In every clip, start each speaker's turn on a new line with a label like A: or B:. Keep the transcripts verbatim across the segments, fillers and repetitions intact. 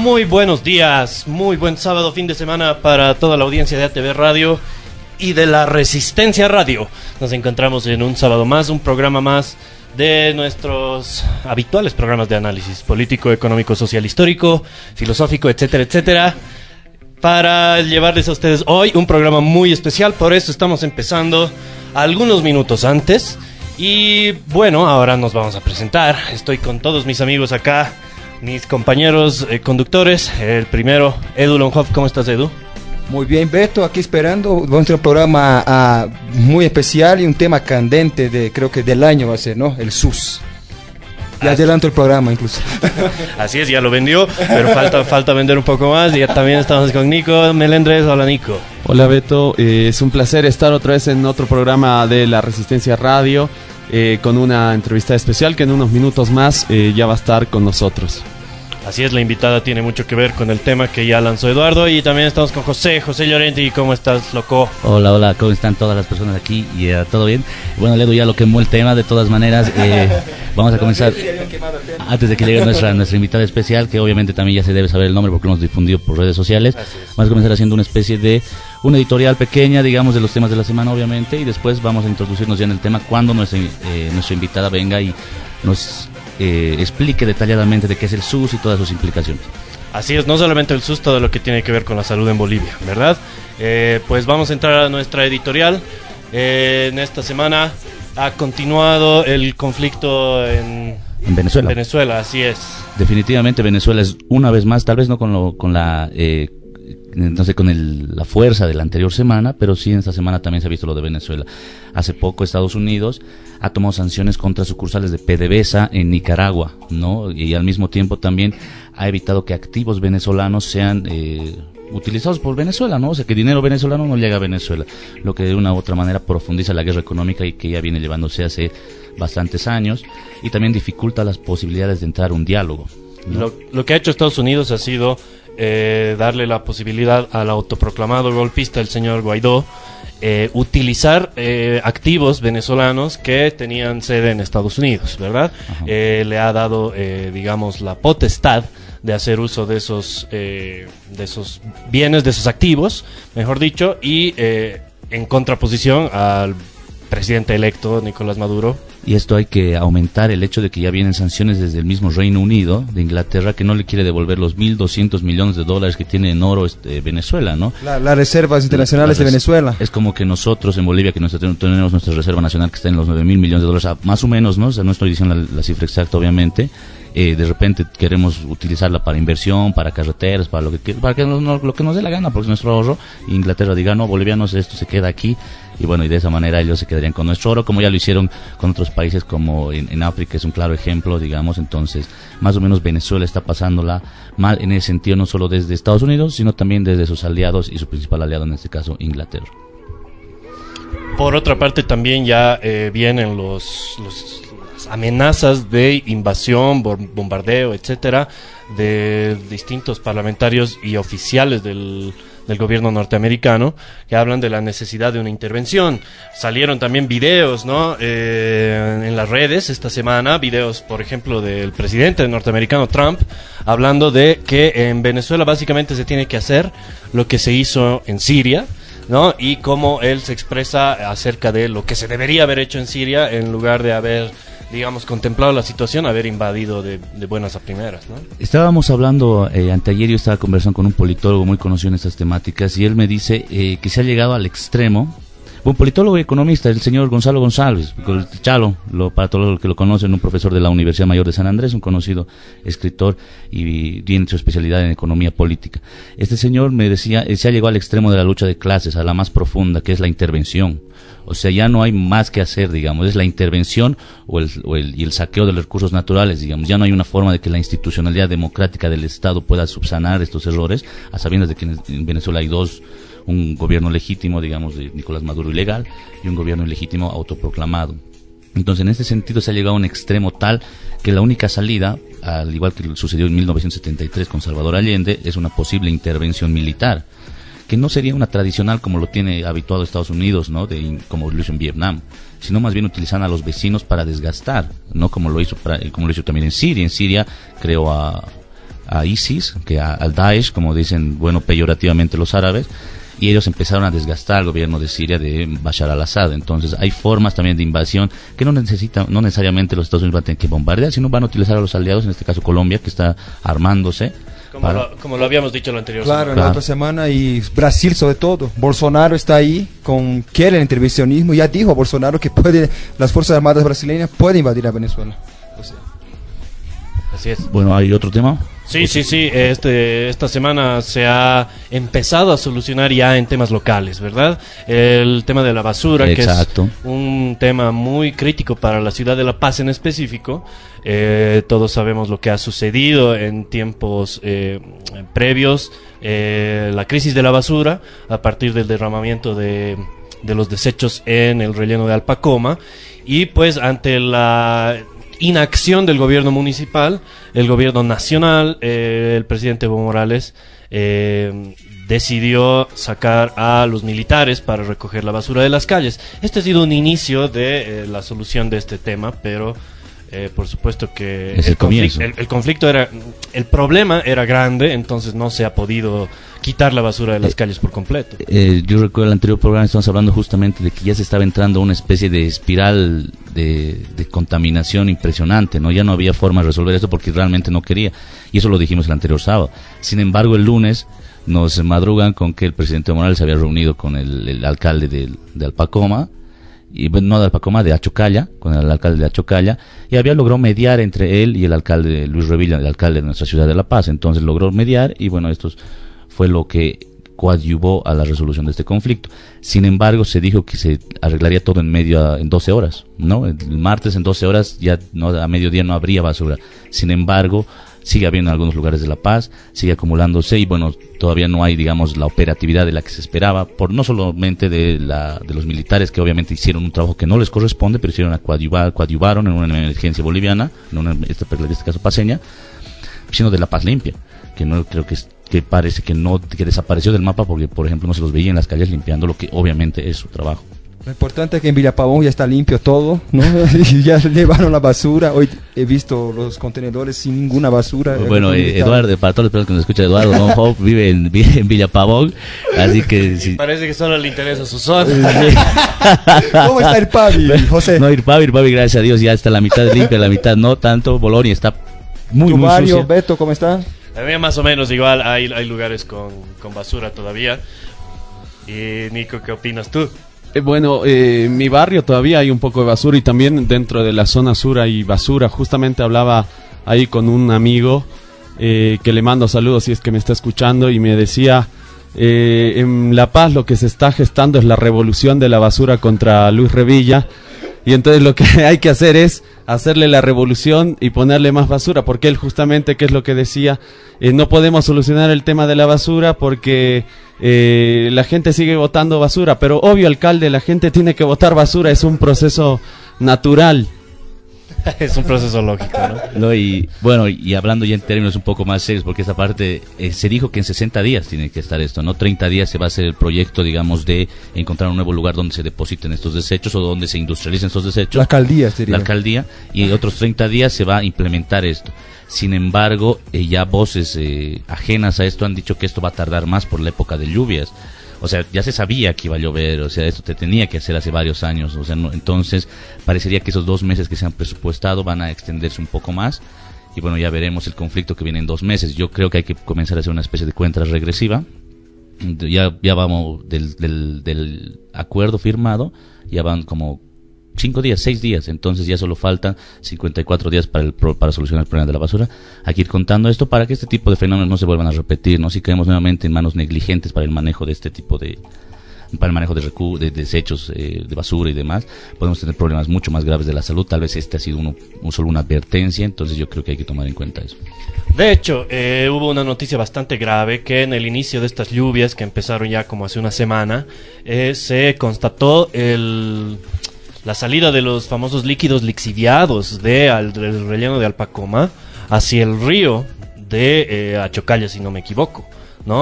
A: Muy buenos días, muy buen sábado, fin de semana para toda la audiencia de A T V Radio y de la Resistencia Radio. Nos encontramos en un sábado más, un programa más de nuestros habituales programas de análisis político, económico, social, histórico, filosófico, etcétera, etcétera, para llevarles a ustedes hoy un programa muy especial. Por eso estamos empezando algunos minutos antes. Y bueno, ahora nos vamos a presentar. Estoy con todos mis amigos acá, mis compañeros eh, conductores. El primero, Edu Longhoff. ¿Cómo estás, Edu?
B: Muy bien, Beto, aquí esperando nuestro programa uh, muy especial y un tema candente de, creo que del año va a ser, ¿no? El S U S. Ya Así. Adelanto el programa incluso.
A: Así es, ya lo vendió, pero falta falta vender un poco más. Y ya también estamos con Nico Melendres. Hola, Nico.
C: Hola, Beto. Eh, es un placer estar otra vez en otro programa de la Resistencia Radio, eh, con una entrevista especial que en unos minutos más eh, ya va a estar con nosotros.
A: Así es, la invitada tiene mucho que ver con el tema que ya lanzó Eduardo. Y también estamos con José, José Llorenti. ¿Cómo estás, loco?
D: Hola, hola, ¿cómo están todas las personas aquí? ¿Y uh, todo bien? Bueno, Ledo ya lo quemó el tema, de todas maneras. Eh, vamos a comenzar, antes de que llegue nuestra, nuestra invitada especial, que obviamente también ya se debe saber el nombre porque lo hemos difundido por redes sociales. Vamos a comenzar haciendo una especie de una editorial pequeña, digamos, de los temas de la semana, obviamente. Y después vamos a introducirnos ya en el tema cuando nuestra, eh, nuestra invitada venga y nos... Eh, explique detalladamente de qué es el S U S y todas sus implicaciones.
A: Así es, no solamente el S U S, todo lo que tiene que ver con la salud en Bolivia, ¿verdad? Eh, pues vamos a entrar a nuestra editorial. Eh, en esta semana ha continuado el conflicto en,
D: en Venezuela.
A: Venezuela, así es.
D: Definitivamente Venezuela es una vez más, tal vez no con, lo, con la... Eh, no sé, con el, la fuerza de la anterior semana, pero sí en esta semana también se ha visto lo de Venezuela. Hace poco Estados Unidos ha tomado sanciones contra sucursales de PDVSA en Nicaragua, ¿no? Y al mismo tiempo también ha evitado que activos venezolanos sean eh, utilizados por Venezuela, ¿no? O sea, que dinero venezolano no llega a Venezuela, lo que de una u otra manera profundiza la guerra económica y que ya viene llevándose hace bastantes años, y también dificulta las posibilidades de entrar a un diálogo, ¿no?
A: Lo, lo que ha hecho Estados Unidos ha sido eh, darle la posibilidad al autoproclamado golpista, el señor Guaidó, eh, utilizar eh, activos venezolanos que tenían sede en Estados Unidos, ¿verdad? Eh, le ha dado, eh, digamos, la potestad de hacer uso de esos, eh, de esos bienes, de esos activos, mejor dicho, y eh, en contraposición al presidente electo Nicolás Maduro.
D: Y esto hay que aumentar el hecho de que ya vienen sanciones desde el mismo Reino Unido, de Inglaterra, que no le quiere devolver los mil doscientos millones de dólares que tiene en oro este, Venezuela, ¿no?
B: Las la reservas internacionales la res- de Venezuela.
D: Es como que nosotros en Bolivia, que nosotros tenemos nuestra reserva nacional que está en los nueve mil millones de dólares, más o menos, ¿no? O sea, no estoy diciendo la, la cifra exacta, obviamente. Eh, de repente queremos utilizarla para inversión, para carreteras, para lo que para que no, no, lo que nos dé la gana, porque es nuestro ahorro. Inglaterra diga, no, bolivianos, esto se queda aquí, y bueno, y de esa manera ellos se quedarían con nuestro oro, como ya lo hicieron con otros países, como en, en África es un claro ejemplo, digamos. Entonces, más o menos Venezuela está pasándola mal en ese sentido, no solo desde Estados Unidos, sino también desde sus aliados, y su principal aliado en este caso, Inglaterra.
A: Por otra parte, también ya eh, vienen los... los amenazas de invasión, bombardeo, etcétera, de distintos parlamentarios y oficiales del, del gobierno norteamericano, que hablan de la necesidad de una intervención. Salieron también videos, ¿no? Eh, en las redes esta semana, videos, por ejemplo, del presidente norteamericano Trump, hablando de que en Venezuela básicamente se tiene que hacer lo que se hizo en Siria, ¿no? Y cómo él se expresa acerca de lo que se debería haber hecho en Siria en lugar de haber, digamos, contemplado la situación, haber invadido de, de buenas a primeras, ¿no?
D: Estábamos hablando, eh, anteayer yo estaba conversando con un politólogo muy conocido en estas temáticas, y él me dice eh, que se ha llegado al extremo. Un politólogo y economista, el señor Gonzalo González, Chalo, lo, para todos los que lo conocen, un profesor de la Universidad Mayor de San Andrés, un conocido escritor y tiene su especialidad en economía política. Este señor me decía, eh, se ha llegado al extremo de la lucha de clases, a la más profunda, que es la intervención. O sea, ya no hay más que hacer, digamos, es la intervención o el, o el, y el saqueo de los recursos naturales, digamos. Ya no hay una forma de que la institucionalidad democrática del Estado pueda subsanar estos errores, a sabiendas de que en, en Venezuela hay dos, un gobierno legítimo, digamos, de Nicolás Maduro ilegal, y un gobierno ilegítimo autoproclamado. Entonces, en este sentido se ha llegado a un extremo tal que la única salida, al igual que sucedió en mil novecientos setenta y tres con Salvador Allende, es una posible intervención militar, que no sería una tradicional como lo tiene habituado Estados Unidos, ¿no? De, como lo hizo en Vietnam, sino más bien utilizando a los vecinos para desgastar, ¿no? Como lo hizo para, como lo hizo también en Siria. En Siria creó a a ISIS, que a, al Daesh, como dicen, bueno, peyorativamente los árabes, y ellos empezaron a desgastar al gobierno de Siria de Bashar al-Assad. Entonces hay formas también de invasión que no necesitan, no necesariamente los Estados Unidos van a tener que bombardear, sino van a utilizar a los aliados, en este caso Colombia, que está armándose.
A: Como,
D: para...
A: lo, como lo habíamos dicho la anterior
B: Claro,
A: semana.
B: en la otra semana, y Brasil sobre todo. Bolsonaro está ahí, con quiere el intervencionismo. Ya dijo Bolsonaro que puede, las Fuerzas Armadas brasileñas pueden invadir a Venezuela. O sea,
A: Así es.
D: Bueno, ¿hay otro tema?
A: Sí, sí, sí. Este, esta semana se ha empezado a solucionar ya en temas locales, ¿verdad? El tema de la basura,
D: Exacto.
A: que es un tema muy crítico para la ciudad de La Paz en específico. Eh, todos sabemos lo que ha sucedido en tiempos eh, previos, eh, la crisis de la basura a partir del derramamiento de, de los desechos en el relleno de Alpacoma, y pues ante la inacción del gobierno municipal, el gobierno nacional, eh, el presidente Evo Morales eh, decidió sacar a los militares para recoger la basura de las calles. Este ha sido un inicio de eh, la solución de este tema, pero eh, por supuesto que
D: Es el
A: el, conflicto,
D: comienzo.
A: el, el conflicto era, el problema era grande, entonces no se ha podido quitar la basura de las calles por completo.
D: Eh, yo recuerdo el anterior programa, estamos hablando justamente de que ya se estaba entrando a una especie de espiral de, de contaminación impresionante, ¿no? Ya no había forma de resolver esto porque realmente no quería, y eso lo dijimos el anterior sábado. Sin embargo, el lunes nos madrugan con que el presidente Morales se había reunido con el, el alcalde de, de Alpacoma, y bueno, no de Alpacoma, de Achocalla, con el alcalde de Achocalla, y había logrado mediar entre él y el alcalde Luis Revilla, el alcalde de nuestra ciudad de La Paz. Entonces logró mediar, y bueno, estos fue lo que coadyuvó a la resolución de este conflicto. Sin embargo, se dijo que se arreglaría todo en medio en doce horas, ¿no? El martes en doce horas ya no, a mediodía no habría basura. Sin embargo, sigue habiendo en algunos lugares de La Paz, sigue acumulándose, y bueno, todavía no hay, digamos, la operatividad de la que se esperaba, por no solamente de la de los militares, que obviamente hicieron un trabajo que no les corresponde, pero hicieron a coadyuvar, coadyuvaron en una emergencia boliviana, en una, este, en este caso paseña, sino de La Paz limpia, que no creo que es, que parece que no, que desapareció del mapa porque, por ejemplo, no se los veía en las calles limpiando, lo que obviamente es su trabajo.
B: lo importante es que en Villapavón ya está limpio todo, ¿no? Y ya llevaron la basura. Hoy he visto los contenedores sin ninguna basura.
D: Bueno, eh, Eduardo, para todos los personas que nos escuchan, Eduardo Don Hope vive en, vive en Villapavón, así que... Si...
A: Parece que solo le interesa su zona.
B: ¿Cómo está el Pavi, José?
D: No, Irpavi, Irpavi, gracias a Dios, ya está la mitad limpia, la mitad no tanto. Bolonia está muy,
B: ¿Tu
D: muy
B: Mario,
D: sucia.
B: Beto, cómo está?
A: También más o menos igual, hay, hay lugares con, con basura todavía. Y Nico, ¿qué opinas tú?
C: Eh, bueno, eh, en mi barrio todavía hay un poco de basura y también dentro de la zona sur hay basura. Justamente hablaba ahí con un amigo eh, que le mando saludos si es que me está escuchando y me decía, eh, en La Paz lo que se está gestando es la revolución de la basura contra Luis Revilla. Y entonces lo que hay que hacer es hacerle la revolución y ponerle más basura, porque él justamente, ¿qué es lo que decía? Eh, no podemos solucionar el tema de la basura porque eh, la gente sigue botando basura, pero obvio, alcalde, la gente tiene que botar basura, es un proceso natural.
A: Es un proceso lógico, ¿no?
D: No, y bueno, y hablando ya en términos un poco más serios, porque esta parte eh, se dijo que en sesenta días tiene que estar esto, no treinta días se va a hacer el proyecto, digamos, de encontrar un nuevo lugar donde se depositen estos desechos o donde se industrialicen estos desechos.
B: La alcaldía, sería.
D: La alcaldía, y en otros treinta días se va a implementar esto. Sin embargo, eh, ya voces eh, ajenas a esto han dicho que esto va a tardar más por la época de lluvias. O sea, ya se sabía que iba a llover, o sea, esto te tenía que hacer hace varios años, o sea, no, entonces parecería que esos dos meses que se han presupuestado van a extenderse un poco más, y bueno, ya veremos el conflicto que viene en dos meses. Yo creo que hay que comenzar a hacer una especie de cuenta regresiva, ya, ya vamos del, del, del acuerdo firmado, ya van como cinco días, seis días, entonces ya solo faltan cincuenta y cuatro días para el pro, para solucionar el problema de la basura. Hay que ir contando esto para que este tipo de fenómenos no se vuelvan a repetir, ¿no? Si caemos nuevamente en manos negligentes para el manejo de este tipo de para el manejo de, recu de desechos, eh, de basura y demás, podemos tener problemas mucho más graves de la salud. Tal vez este ha sido uno, un, solo una advertencia, entonces yo creo que hay que tomar en cuenta eso.
A: De hecho, eh, hubo una noticia bastante grave que en el inicio de estas lluvias, que empezaron ya como hace una semana, eh, se constató el... la salida de los famosos líquidos lixiviados de, al, del relleno de Alpacoma hacia el río de eh, Achocalla, si no me equivoco, ¿no?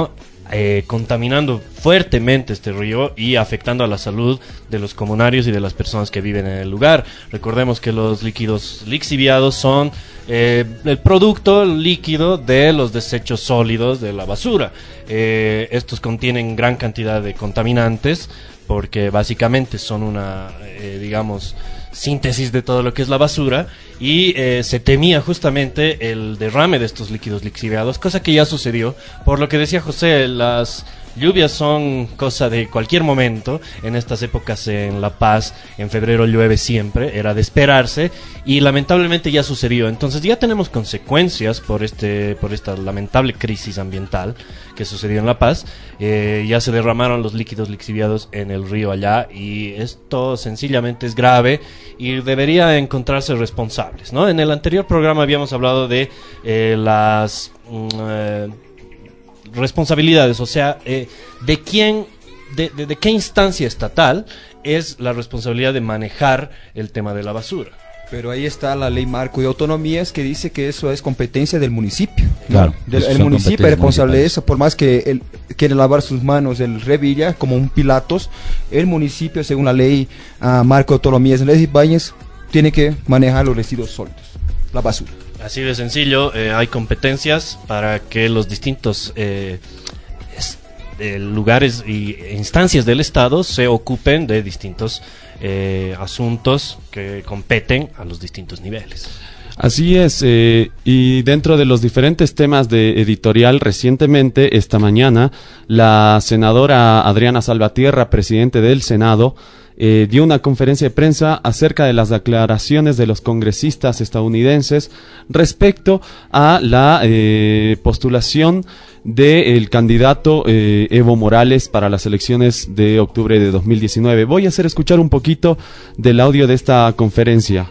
A: eh, contaminando fuertemente este río y afectando a la salud de los comunarios y de las personas que viven en el lugar. Recordemos que los líquidos lixiviados son eh, el producto líquido de los desechos sólidos de la basura. Eh, estos contienen gran cantidad de contaminantes porque básicamente son una, eh, digamos, síntesis de todo lo que es la basura, y eh, se temía justamente el derrame de estos líquidos lixiviados, cosa que ya sucedió. Por lo que decía José, las lluvias son cosa de cualquier momento. En estas épocas en La Paz, en febrero llueve siempre, era de esperarse, y lamentablemente ya sucedió. Entonces ya tenemos consecuencias por este por esta lamentable crisis ambiental que sucedió en La Paz. Eh, ya se derramaron los líquidos lixiviados en el río allá, y esto sencillamente es grave y debería encontrarse responsables, ¿no? En el anterior programa habíamos hablado de eh, las mm, eh, responsabilidades, o sea, eh, de quién, de, de, de qué instancia estatal es la responsabilidad de manejar el tema de la basura.
B: Pero ahí está la ley marco de autonomías que dice que eso es competencia del municipio, ¿no?
D: Claro,
B: Del,
D: eso
B: el
D: son
B: municipio es responsable de
D: municipales.
B: eso, por más que él quiere lavar sus manos el Revilla como un Pilatos, el municipio, según la ley uh, marco de autonomías de Ley Ibáñez, tiene que manejar los residuos sólidos, la basura.
A: Así de sencillo, eh, hay competencias para que los distintos eh, es, eh, lugares y instancias del Estado se ocupen de distintos eh, asuntos que competen a los distintos niveles.
C: Así es, eh, y dentro de los diferentes temas de editorial, recientemente, esta mañana, la senadora Adriana Salvatierra, presidente del Senado, Eh, dio una conferencia de prensa acerca de las declaraciones de los congresistas estadounidenses respecto a la eh, postulación del candidato eh, Evo Morales para las elecciones de octubre de dos mil diecinueve. Voy a hacer escuchar un poquito del audio de esta conferencia.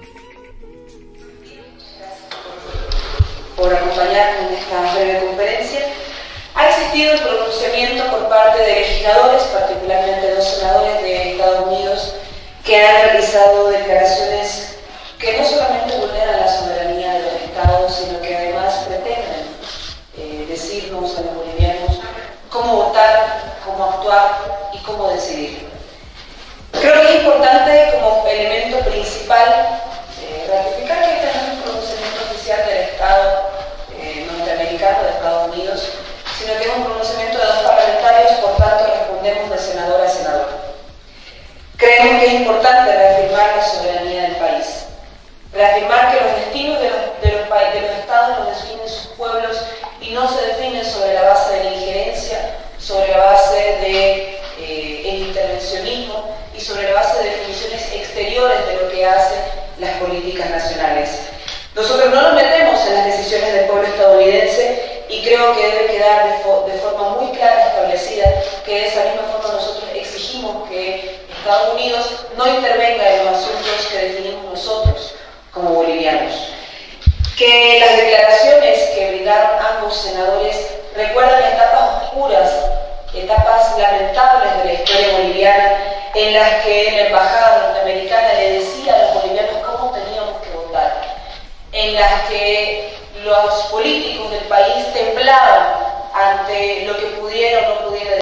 E: Por acompañarme en esta breve conferencia. Ha existido el pronunciamiento por parte de legisladores, particularmente dos senadores de Estados Unidos, que han realizado declaraciones que no solamente vulneran la soberanía de los estados, sino que además pretenden eh, decirnos a los bolivianos cómo votar, cómo actuar y cómo decidir. Creo que es importante, como elemento principal, eh, ratificar que este no es un pronunciamiento oficial del Estado eh, norteamericano, de Estados Unidos, sino que es un pronunciamiento de dos parlamentarios, por tanto respondemos de senador a senador. Creemos que es importante reafirmar la soberanía del país, reafirmar que los destinos de los, de los, de los estados los definen sus pueblos y no se definen sobre la base de la injerencia, sobre la base de eh, el intervencionismo y sobre la base de definiciones exteriores de lo que hacen las políticas nacionales. Nosotros no nos metemos en las decisiones del pueblo estadounidense, y creo que debe quedar de, fo de forma muy clara establecida que de esa misma forma nosotros exigimos que Estados Unidos no intervenga en los asuntos que definimos nosotros como bolivianos. Que las declaraciones que brindaron ambos senadores recuerdan etapas oscuras, etapas lamentables de la historia boliviana, en las que la embajada norteamericana le decía a los bolivianos cómo teníamos que votar, en las que los políticos del país temblaban ante lo que pudiera o no pudiera.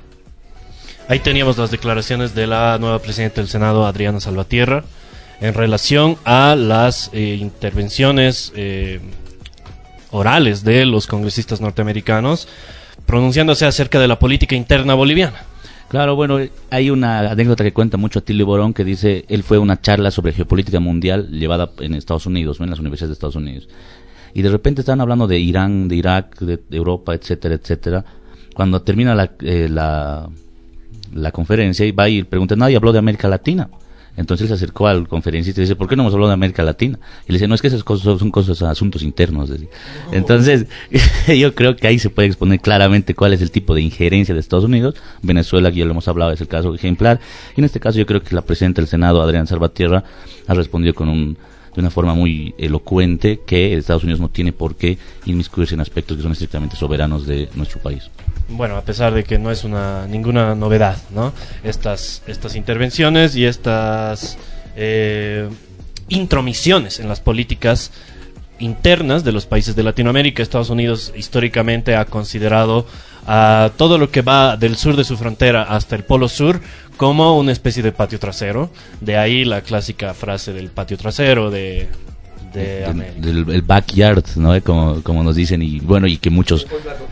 A: Ahí teníamos las declaraciones de la nueva presidenta del Senado, Adriana Salvatierra, en relación a las eh, intervenciones eh, orales de los congresistas norteamericanos, pronunciándose acerca de la política interna boliviana.
D: Claro, bueno, hay una anécdota que cuenta mucho Atilio Borón, que dice, él fue a una charla sobre geopolítica mundial llevada en Estados Unidos, ¿no? En las universidades de Estados Unidos. Y de repente estaban hablando de Irán, de Irak, de, de Europa, etcétera, etcétera. Cuando termina la, eh, la, la conferencia, y va y pregunta, nadie habló de América Latina. Entonces él se acercó al conferencista y dice, ¿por qué no hemos hablado de América Latina? Y le dice, no, es que esas cosas son cosas, asuntos internos. Entonces, yo creo que ahí se puede exponer claramente cuál es el tipo de injerencia de Estados Unidos. Venezuela, que ya lo hemos hablado, es el caso ejemplar. Y en este caso yo creo que la presidenta del Senado, Adriana Salvatierra, ha respondido con un, de una forma muy elocuente que Estados Unidos no tiene por qué inmiscuirse en aspectos que son estrictamente soberanos de nuestro país.
A: Bueno, a pesar de que no es una ninguna novedad, ¿no? Estas estas intervenciones y estas eh, intromisiones en las políticas internas de los países de Latinoamérica. Estados Unidos históricamente ha considerado a todo lo que va del sur de su frontera hasta el polo sur como una especie de patio trasero. De ahí la clásica frase del patio trasero de, de América.
D: Del, del el backyard, ¿no? Como, como nos dicen, y bueno, y que muchos...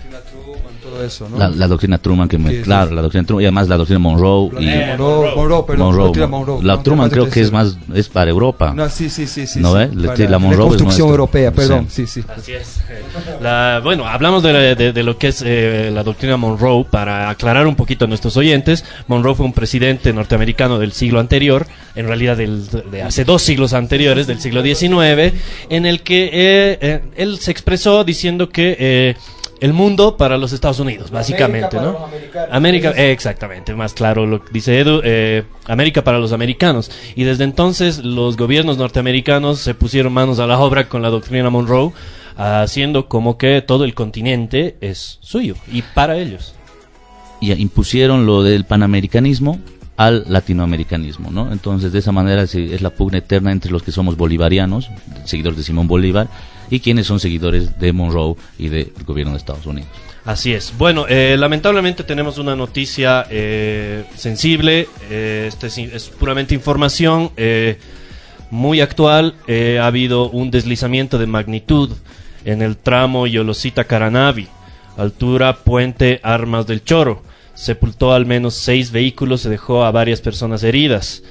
B: Eso, ¿no?
D: la, la doctrina Truman, que me,
B: sí,
D: claro,
B: sí.
D: la doctrina Truman, y además la doctrina Monroe.
B: La,
D: y,
B: eh, Monroe, Monroe, perdón,
D: Monroe,
B: doctrina Monroe.
D: la
B: No,
D: Truman
B: no,
D: creo
B: no,
D: que es más, es para Europa.
B: No, sí, sí, sí, sí.
D: ¿No
B: sí,
D: ves? La,
B: para
D: la Monroe
B: la construcción
D: es nuestra.
B: europea, perdón, sí, sí.
A: Así es. La, bueno, hablamos de, la, de, de lo que es eh, la doctrina Monroe para aclarar un poquito a nuestros oyentes. Monroe fue un presidente norteamericano del siglo anterior, en realidad del, de hace dos siglos anteriores, del siglo diecinueve, en el que eh, eh, él se expresó diciendo que eh, el mundo para los Estados Unidos, básicamente,
B: América
A: ¿no?
B: para los americanos.
A: América, eh, exactamente, más claro lo que dice Edu, eh, América para los americanos. Y desde entonces los gobiernos norteamericanos se pusieron manos a la obra con la doctrina Monroe, haciendo como que todo el continente es suyo y para ellos.
D: Y impusieron lo del panamericanismo al latinoamericanismo, ¿no? Entonces, de esa manera es, es la pugna eterna entre los que somos bolivarianos, seguidores de Simón Bolívar, y quienes son seguidores de Monroe y del gobierno de Estados Unidos.
A: Así es. Bueno, eh, lamentablemente tenemos una noticia eh, sensible, eh, este es, es puramente información, eh, muy actual. Eh, ha habido un deslizamiento de magnitud en el tramo Yolosita-Caranavi, altura Puente Armas del Choro. Sepultó al menos seis vehículos, se dejó a varias personas heridas.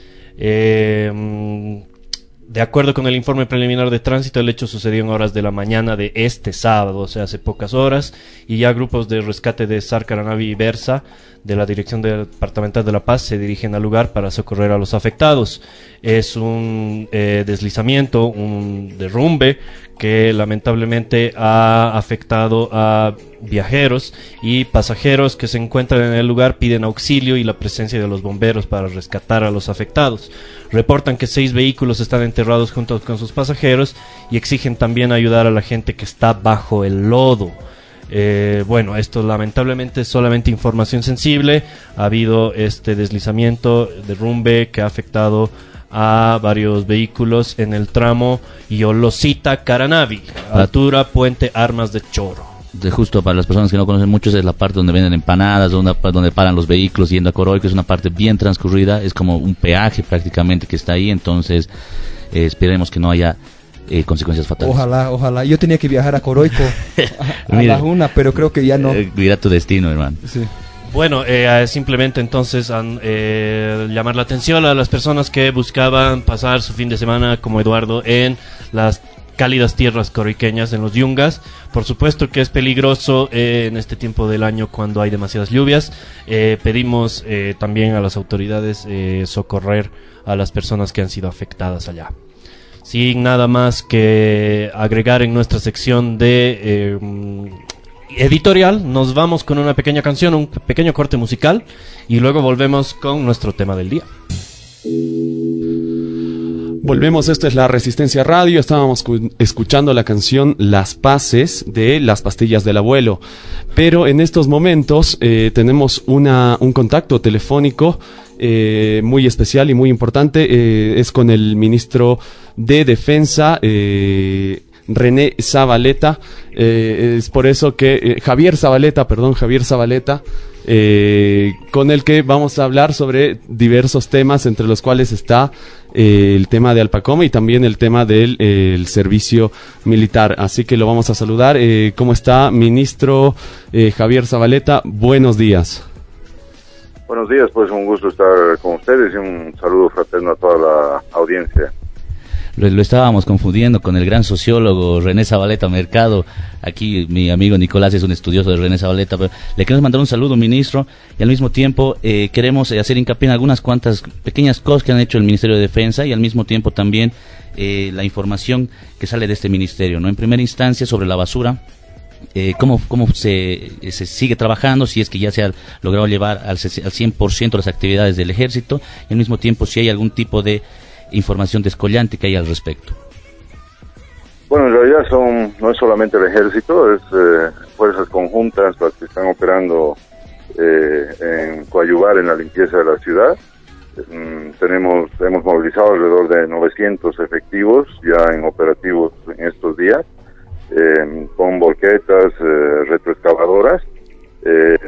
A: Eh, de acuerdo con el informe preliminar de tránsito, el hecho sucedió en horas de la mañana de este sábado, o sea, hace pocas horas, y ya grupos de rescate de S A R Caranavi y Versa, de la Dirección Departamental de La Paz, se dirigen al lugar para socorrer a los afectados. Es un eh, deslizamiento, un derrumbe que lamentablemente ha afectado a viajeros y pasajeros que se encuentran en el lugar. Piden auxilio y la presencia de los bomberos para rescatar a los afectados. Reportan que seis vehículos están enterrados junto con sus pasajeros y exigen también ayudar a la gente que está bajo el lodo. Eh, bueno, esto lamentablemente es solamente información sensible. Ha habido este deslizamiento, derrumbe que ha afectado a varios vehículos en el tramo Yolosita-Caranavi, altura Puente Armas de Choro.
D: De justo para las personas que no conocen mucho, es la parte donde venden empanadas, donde, donde paran los vehículos yendo a Coroico. Es una parte bien transcurrida, es como un peaje prácticamente que está ahí. Entonces eh, esperemos que no haya eh, consecuencias fatales.
B: Ojalá, ojalá. Yo tenía que viajar a Coroico a, a
D: Mira,
B: la una, pero creo que ya no.
D: Eh, mira tu destino, hermano.
B: Sí.
A: Bueno, eh, simplemente entonces an, eh, llamar la atención a las personas que buscaban pasar su fin de semana como Eduardo en las cálidas tierras coroiqueñas, en los yungas. Por supuesto que es peligroso eh, en este tiempo del año cuando hay demasiadas lluvias. Eh, pedimos eh, también a las autoridades eh, socorrer a las personas que han sido afectadas allá. Sin nada más que agregar en nuestra sección de eh, editorial, nos vamos con una pequeña canción, un pequeño corte musical y luego volvemos con nuestro tema del día.
C: Volvemos, esto es La Resistencia Radio. Estábamos cu- escuchando la canción Las Paces de Las Pastillas del Abuelo. Pero en estos momentos eh, tenemos una, un contacto telefónico eh, muy especial y muy importante. Eh, es con el ministro de Defensa, eh, René Zabaleta. Eh, es por eso que eh, Javier Zabaleta, perdón, Javier Zabaleta, eh, con el que vamos a hablar sobre diversos temas, entre los cuales está eh, el tema de Alpacoma y también el tema del eh, el servicio militar. Así que lo vamos a saludar. Eh, ¿Cómo está, ministro eh, Javier Zabaleta? Buenos días.
F: Buenos días, pues un gusto estar con ustedes y un saludo fraterno a toda la audiencia.
D: Lo, lo estábamos confundiendo con el gran sociólogo René Zabaleta Mercado. Aquí mi amigo Nicolás es un estudioso de René Zabaleta. Pero le queremos mandar un saludo, ministro, y al mismo tiempo eh, queremos eh, hacer hincapié en algunas cuantas pequeñas cosas que han hecho el Ministerio de Defensa y al mismo tiempo también eh, la información que sale de este ministerio, ¿no? En primera instancia, sobre la basura. Eh, cómo, cómo se, se sigue trabajando, si es que ya se ha logrado llevar al, al cien por ciento las actividades del ejército, y al mismo tiempo si hay algún tipo de información descollante que hay al respecto.
F: Bueno, en realidad son no es solamente el ejército, es eh, fuerzas conjuntas las que están operando eh, en coadyuvar en la limpieza de la ciudad. Mm, tenemos hemos movilizado alrededor de novecientos efectivos ya en operativos en estos días, eh, con volquetas, eh, retroexcavadoras, eh,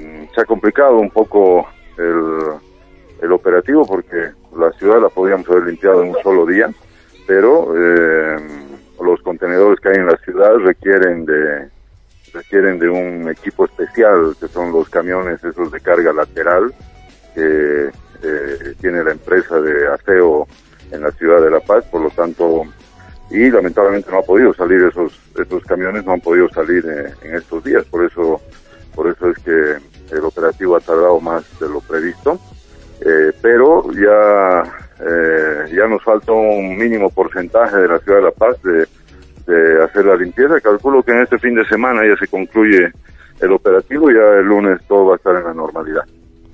F: ciudad requieren de requieren de un equipo especial, que son los camiones esos de carga lateral que eh, tiene la empresa de aseo en la ciudad de La Paz, por lo tanto, y lamentablemente no ha podido salir esos esos camiones, no han podido salir eh, en estos días, por eso por eso es que el operativo ha tardado más de lo previsto, eh, pero ya eh, ya nos falta un mínimo porcentaje de la ciudad de La Paz de de hacer la limpieza. Calculo que en este fin de semana ya se concluye el operativo y ya el lunes todo va a estar en la normalidad.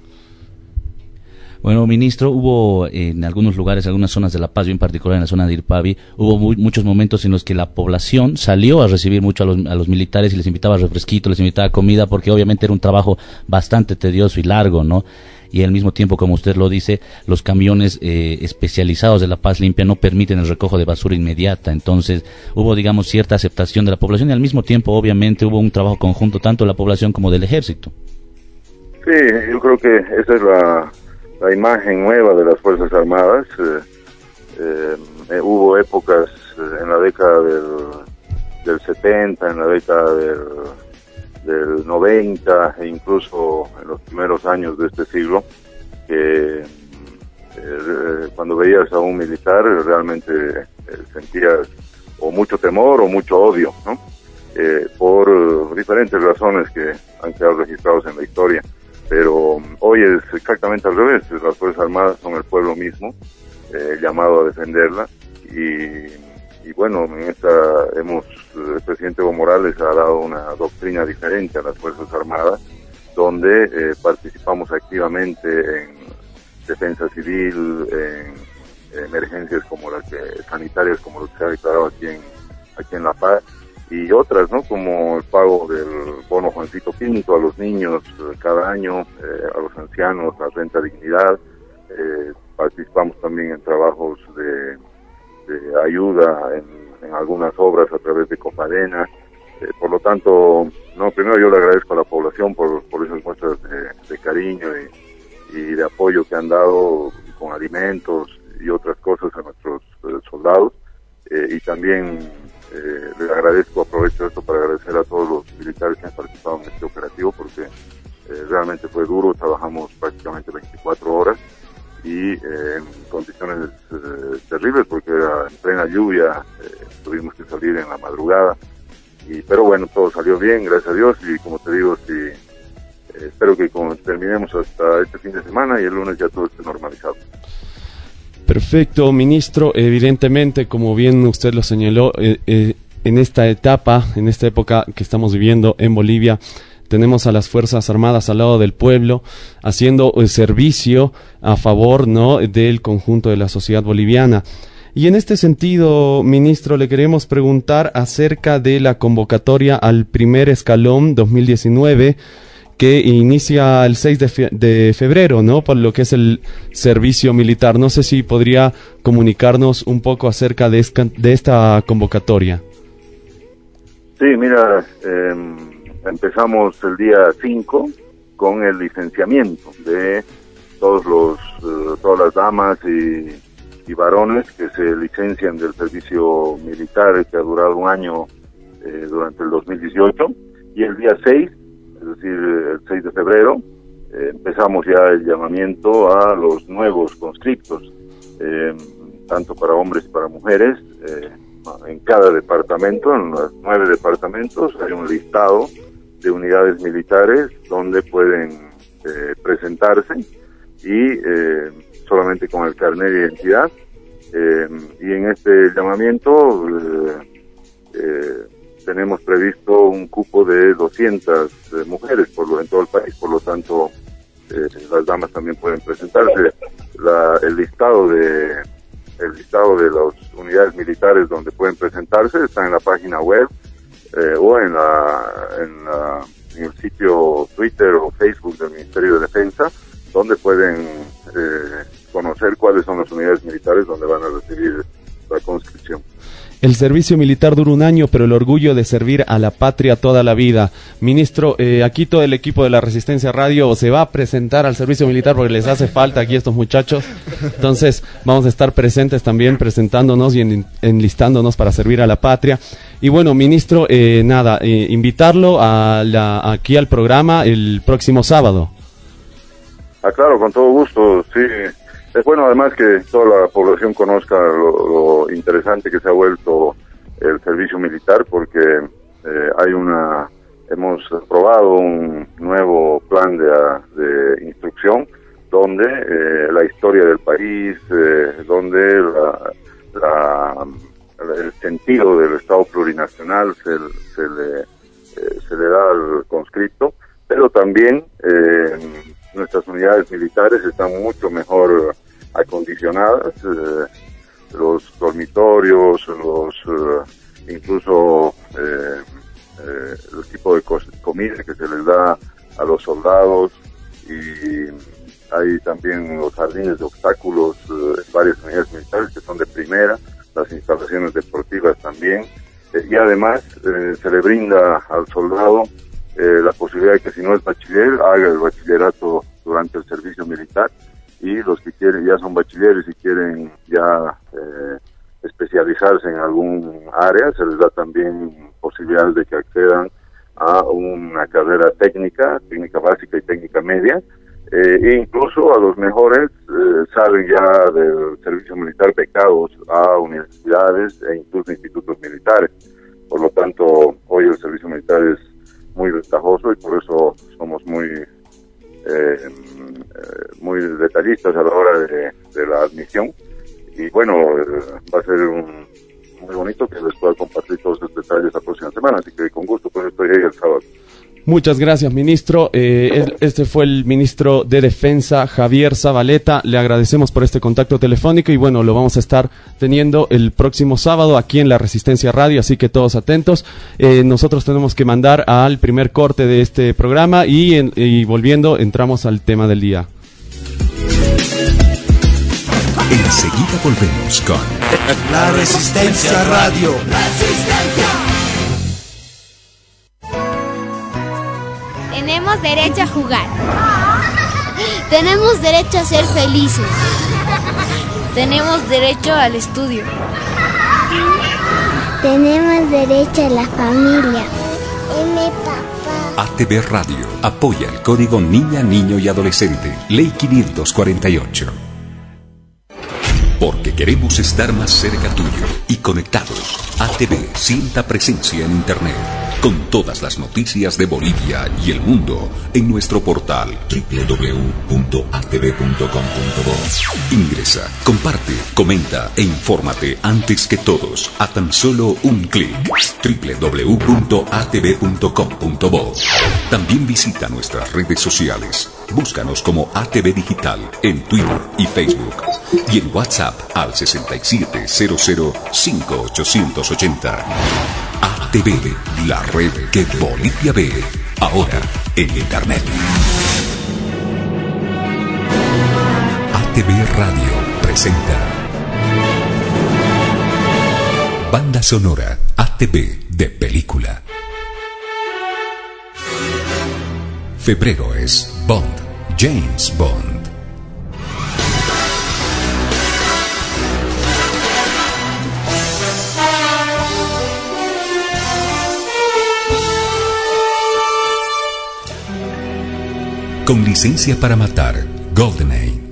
D: Bueno, ministro, hubo en algunos lugares, algunas zonas de La Paz, yo en particular en la zona de Irpavi, hubo muy, muchos momentos en los que la población salió a recibir mucho a los, a los militares y les invitaba refresquito, les invitaba comida, porque obviamente era un trabajo bastante tedioso y largo, ¿no? Y al mismo tiempo, como usted lo dice, los camiones eh, especializados de La Paz Limpia no permiten el recojo de basura inmediata. Entonces, hubo, digamos, cierta aceptación de la población y al mismo tiempo, obviamente, hubo un trabajo conjunto tanto de la población como del ejército.
F: Sí, yo creo que esa es la, la imagen nueva de las Fuerzas Armadas. Eh, eh, eh, hubo épocas eh, en la década del, del setenta, en la década del... del noventa e incluso en los primeros años de este siglo, que eh, cuando veías a un militar realmente eh, sentías o mucho temor o mucho odio, ¿no? Eh, por uh, diferentes razones que han quedado registrados en la historia, pero hoy es exactamente al revés. Las Fuerzas Armadas son el pueblo mismo, eh, llamado a defenderla, y Y bueno, en esta hemos, el presidente Evo Morales ha dado una doctrina diferente a las Fuerzas Armadas, donde eh, participamos activamente en defensa civil, en, en emergencias como las que, sanitarias como lo que se ha declarado aquí en, aquí en La Paz, y otras, ¿no? Como el pago del bono Juancito Pinto a los niños eh, cada año, eh, a los ancianos, la renta dignidad. Eh, participamos también en trabajos de de ayuda en, en algunas obras a través de Copadena. Eh, por lo tanto, no, primero yo le agradezco a la población por, por esas muestras de, de cariño y, y de apoyo que han dado con alimentos y otras cosas a nuestros eh, soldados. Eh, y también eh, le agradezco, aprovecho esto para agradecer a todos los militares que han participado en este operativo, porque eh, realmente fue duro, trabajamos prácticamente veinticuatro horas y eh, en condiciones eh, terribles, porque era en plena lluvia, eh, tuvimos que salir en la madrugada, y pero bueno, todo salió bien, gracias a Dios, y como te digo, sí, eh, espero que como terminemos hasta este fin de semana y el lunes ya todo esté normalizado.
C: Perfecto, ministro. Evidentemente, como bien usted lo señaló, eh, eh, en esta etapa, en esta época que estamos viviendo en Bolivia, tenemos a las Fuerzas Armadas al lado del pueblo, haciendo el servicio a favor, ¿no?, del conjunto de la sociedad boliviana. Y en este sentido, ministro, le queremos preguntar acerca de la convocatoria al primer escalón dos mil diecinueve, que inicia el seis de, fe- de febrero, ¿no?, por lo que es el servicio militar. No sé si podría comunicarnos un poco acerca de, esta, de esta convocatoria.
F: Sí, mira, eh, empezamos el día cinco con el licenciamiento de todos los, uh, todas las damas y, y varones que se licencian del servicio militar, que ha durado un año eh, durante el dos mil dieciocho, y el día seis, es decir, el seis de febrero, eh, empezamos ya el llamamiento a los nuevos conscriptos, eh, tanto para hombres y para mujeres. Eh, en cada departamento, en los nueve departamentos, hay un listado de unidades militares donde pueden eh, presentarse, y eh, solamente con el carnet de identidad. Eh, y en este llamamiento eh, eh, tenemos previsto un cupo de doscientas eh, mujeres por lo, en todo el país, por lo tanto eh, las damas también pueden presentarse. La, el listado de el listado de las unidades militares donde pueden presentarse está en la página web eh, o en la, en la en el sitio Twitter o Facebook del Ministerio de Defensa, donde pueden eh, conocer cuáles son las unidades militares donde van a recibir la conscripción.
C: El servicio militar dura un año, pero el orgullo de servir a la patria toda la vida. Ministro, eh, aquí todo el equipo de la Resistencia Radio se va a presentar al servicio militar porque les hace falta aquí a estos muchachos. Entonces vamos a estar presentes también presentándonos y en, enlistándonos para servir a la patria. Y bueno, ministro, eh, nada, eh, invitarlo a la, aquí al programa el próximo sábado.
F: Ah, claro, con todo gusto, sí. Es bueno además que toda la población conozca lo, lo interesante que se ha vuelto el servicio militar, porque eh, hay una, hemos aprobado un nuevo plan de, de instrucción donde eh, la historia del país, eh, donde la, la, el sentido del Estado plurinacional se, se, le, eh, se le da al conscripto, pero también eh, nuestras unidades militares están mucho mejor acondicionadas, eh, los dormitorios, los eh, incluso eh, eh, el tipo de comida que se les da a los soldados, y hay también los jardines de obstáculos, eh, varias unidades militares que son de primera, las instalaciones deportivas también, eh, y además eh, se le brinda al soldado eh, la posibilidad de que si no es bachiller, haga el bachillerato durante el servicio militar, y los que quieren ya son bachilleres y quieren ya eh, especializarse en algún área, se les da también posibilidades de que accedan a una carrera técnica, técnica básica y técnica media, eh, e incluso a los mejores eh, salen ya del servicio militar becados a universidades e incluso institutos militares. Por lo tanto, hoy el servicio militar es muy ventajoso y por eso somos muy eh, muy detallistas a la hora de, de la admisión, y bueno, eh, va a ser un, muy bonito que les pueda compartir todos estos detalles la próxima semana, así que con gusto pues estoy ahí el sábado.
C: Muchas gracias, ministro. Eh, este fue el ministro de Defensa, Javier Zabaleta. Le agradecemos por este contacto telefónico y bueno, lo vamos a estar teniendo el próximo sábado aquí en la Resistencia Radio, así que todos atentos. Eh, nosotros tenemos que mandar al primer corte de este programa y, en, y volviendo entramos al tema del día.
G: Enseguida volvemos con
H: La Resistencia Radio.
I: ¡Resistencia!
J: Tenemos derecho a jugar. Tenemos derecho a ser felices. Tenemos derecho al estudio.
K: Tenemos derecho a la familia. M, papá.
G: A T V Radio apoya el código Niña, Niño y Adolescente, Ley quinientos cuarenta y ocho. Porque queremos estar más cerca tuyo y conectados. A T V sienta presencia en Internet, con todas las noticias de Bolivia y el mundo en nuestro portal doble u doble u doble u punto a t v punto com punto bo. Ingresa, comparte, comenta e infórmate antes que todos a tan solo un clic. doble u doble u doble u punto a t v punto com punto bo. También visita nuestras redes sociales. Búscanos como A T V Digital en Twitter y Facebook y en WhatsApp al sesenta y siete cero cero cinco ochocientos ochenta. A T V, la red que Bolivia ve, ahora en Internet. A T V Radio presenta Banda sonora A T V de película. Febrero es Bond, James Bond. Con licencia para matar, GoldenEye.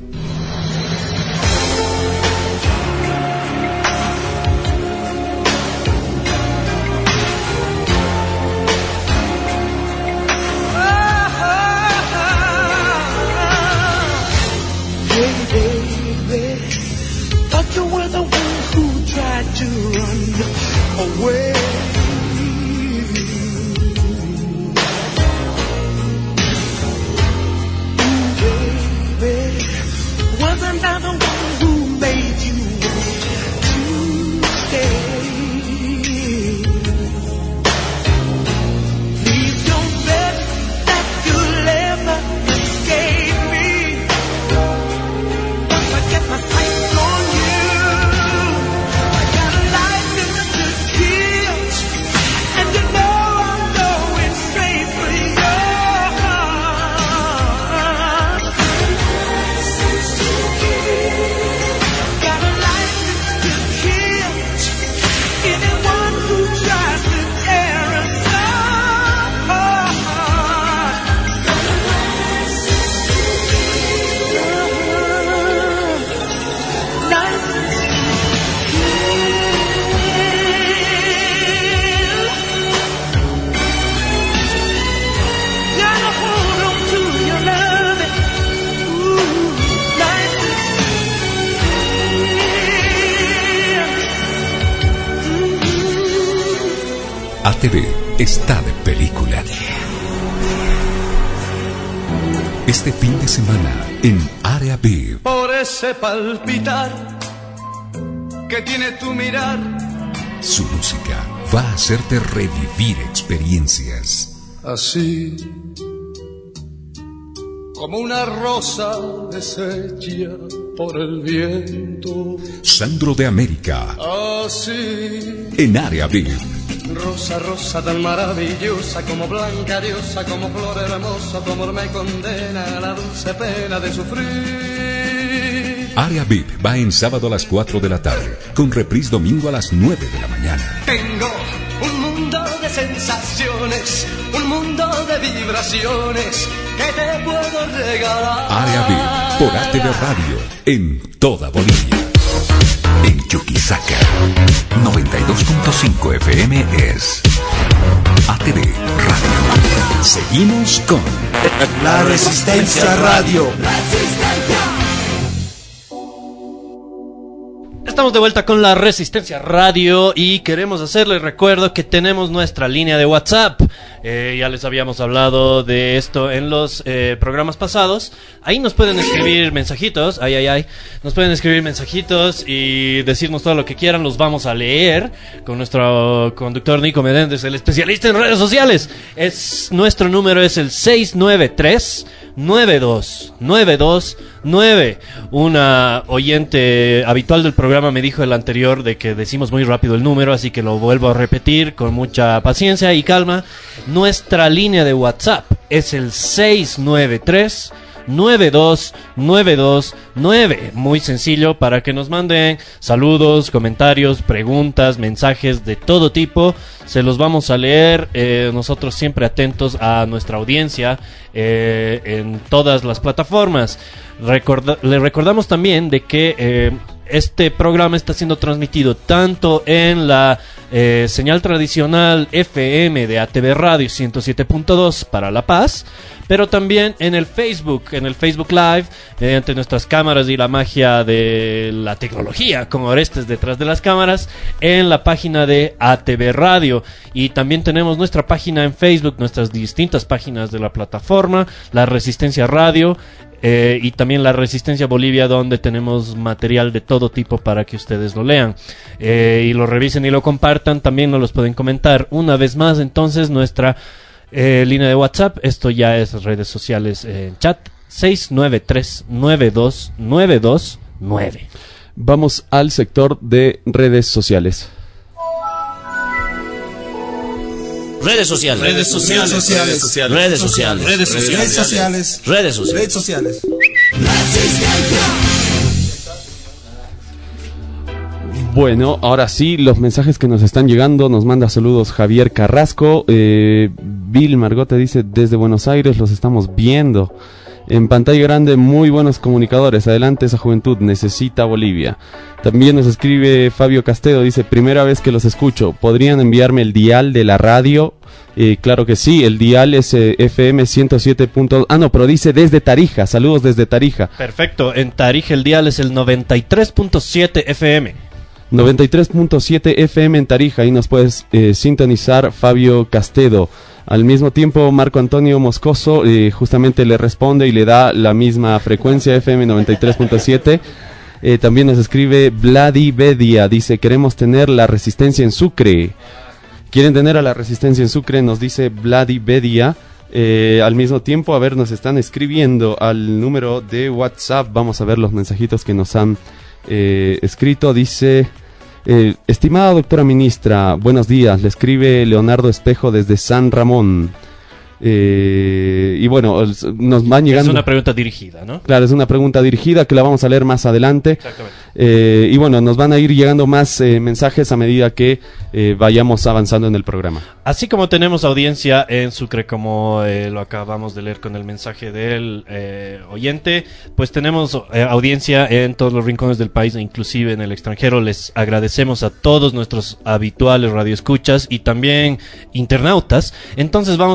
I: Get my sights on you. I got a life in the
G: A T V está de película. Este fin de semana en Área V I V.
I: Por ese palpitar que tiene tu mirar.
G: Su música va a hacerte revivir experiencias.
I: Así como una rosa deshecha por el viento.
G: Sandro de América.
I: Así
G: en Área V I V.
I: Rosa, rosa tan maravillosa, como blanca diosa, como flor hermosa, tu amor me condena a la dulce pena de sufrir.
G: Área V I V va en sábado a las cuatro de la tarde, con reprise domingo a las nueve de la mañana.
I: Tengo un mundo de sensaciones, un mundo de vibraciones que te puedo regalar.
G: Área V I V por A T V Radio en toda Bolivia. En Chuquisaca, noventa y dos punto cinco F M es A T V Radio. Seguimos con
H: La Resistencia Radio.
A: Estamos de vuelta con la Resistencia Radio y queremos hacerles recuerdo que tenemos nuestra línea de WhatsApp. Eh, ya les habíamos hablado de esto en los eh, programas pasados. Ahí nos pueden escribir mensajitos, ay, ay, ay. Nos pueden escribir mensajitos y decirnos todo lo que quieran. Los vamos a leer con nuestro conductor Nico Menéndez, el especialista en redes sociales. Es, nuestro número es el seis nueve tres nueve dos nueve dos nueve. Una oyente habitual del programa me dijo el anterior de que decimos muy rápido el número, así que lo vuelvo a repetir con mucha paciencia y calma. Nuestra línea de WhatsApp es el seis nueve tres nueve dos nueve dos nueve. Muy sencillo, para que nos manden saludos, comentarios, preguntas, mensajes de todo tipo. Se los vamos a leer, eh, nosotros siempre atentos a nuestra audiencia eh, en todas las plataformas. Recorda- le recordamos también de que eh, este programa está siendo transmitido tanto en la eh, señal tradicional F M de A T V Radio ciento siete punto dos para La Paz, pero también en el Facebook, en el Facebook Live, mediante nuestras cámaras y la magia de la tecnología, con Orestes detrás de las cámaras, en la página de A T V Radio. Y también tenemos nuestra página en Facebook, nuestras distintas páginas de la plataforma, La Resistencia Radio, eh, y también La Resistencia Bolivia, donde tenemos material de todo tipo para que ustedes lo lean eh, y lo revisen y lo compartan. También nos los pueden comentar. Una vez más, entonces, nuestra Eh, línea de WhatsApp, esto ya es redes sociales, eh, chat seis nueve tres nueve dos nueve dos nueve.
C: Vamos al sector de redes sociales.
L: Redes sociales.
H: Redes sociales.
L: Redes sociales. Redes sociales.
H: Redes sociales.
L: Redes sociales.
H: Redes sociales.
C: Bueno, ahora sí, los mensajes que nos están llegando. Nos manda saludos Javier Carrasco. eh, Bill Margote dice: desde Buenos Aires los estamos viendo en pantalla grande, muy buenos comunicadores, adelante esa juventud, necesita Bolivia. También nos escribe Fabio Castedo, dice: primera vez que los escucho, ¿podrían enviarme el dial de la radio? Eh, claro que sí, el dial es eh, F M ciento siete. Ah, no, pero dice desde Tarija, saludos desde Tarija.
A: Perfecto, en Tarija el dial es el noventa y tres punto siete F M.
C: noventa y tres punto siete F M en Tarija, ahí nos puedes eh, sintonizar, Fabio Castedo. Al mismo tiempo, Marco Antonio Moscoso eh, justamente le responde y le da la misma frecuencia, F M noventa y tres punto siete. Eh, también nos escribe Vladi Bedia, dice: queremos tener la resistencia en Sucre. ¿Quieren tener a la resistencia en Sucre? Nos dice Vladi Bedia. Eh, al mismo tiempo, a ver, nos están escribiendo al número de WhatsApp. Vamos a ver los mensajitos que nos han eh, escrito. Dice: Eh, estimada doctora ministra, buenos días, le escribe Leonardo Espejo desde San Ramón. Eh, y bueno, nos van llegando...
A: Es una pregunta dirigida, ¿no?
C: Claro, es una pregunta dirigida que la vamos a leer más adelante.
A: Exactamente.
C: Eh, y bueno, nos van a ir llegando más eh, mensajes a medida que eh, vayamos avanzando en el programa.
A: Así como tenemos audiencia en Sucre, como eh, lo acabamos de leer con el mensaje del eh, oyente, pues tenemos eh, audiencia en todos los rincones del país e inclusive en el extranjero. Les agradecemos a todos nuestros habituales radioescuchas y también internautas. Entonces vamos a darles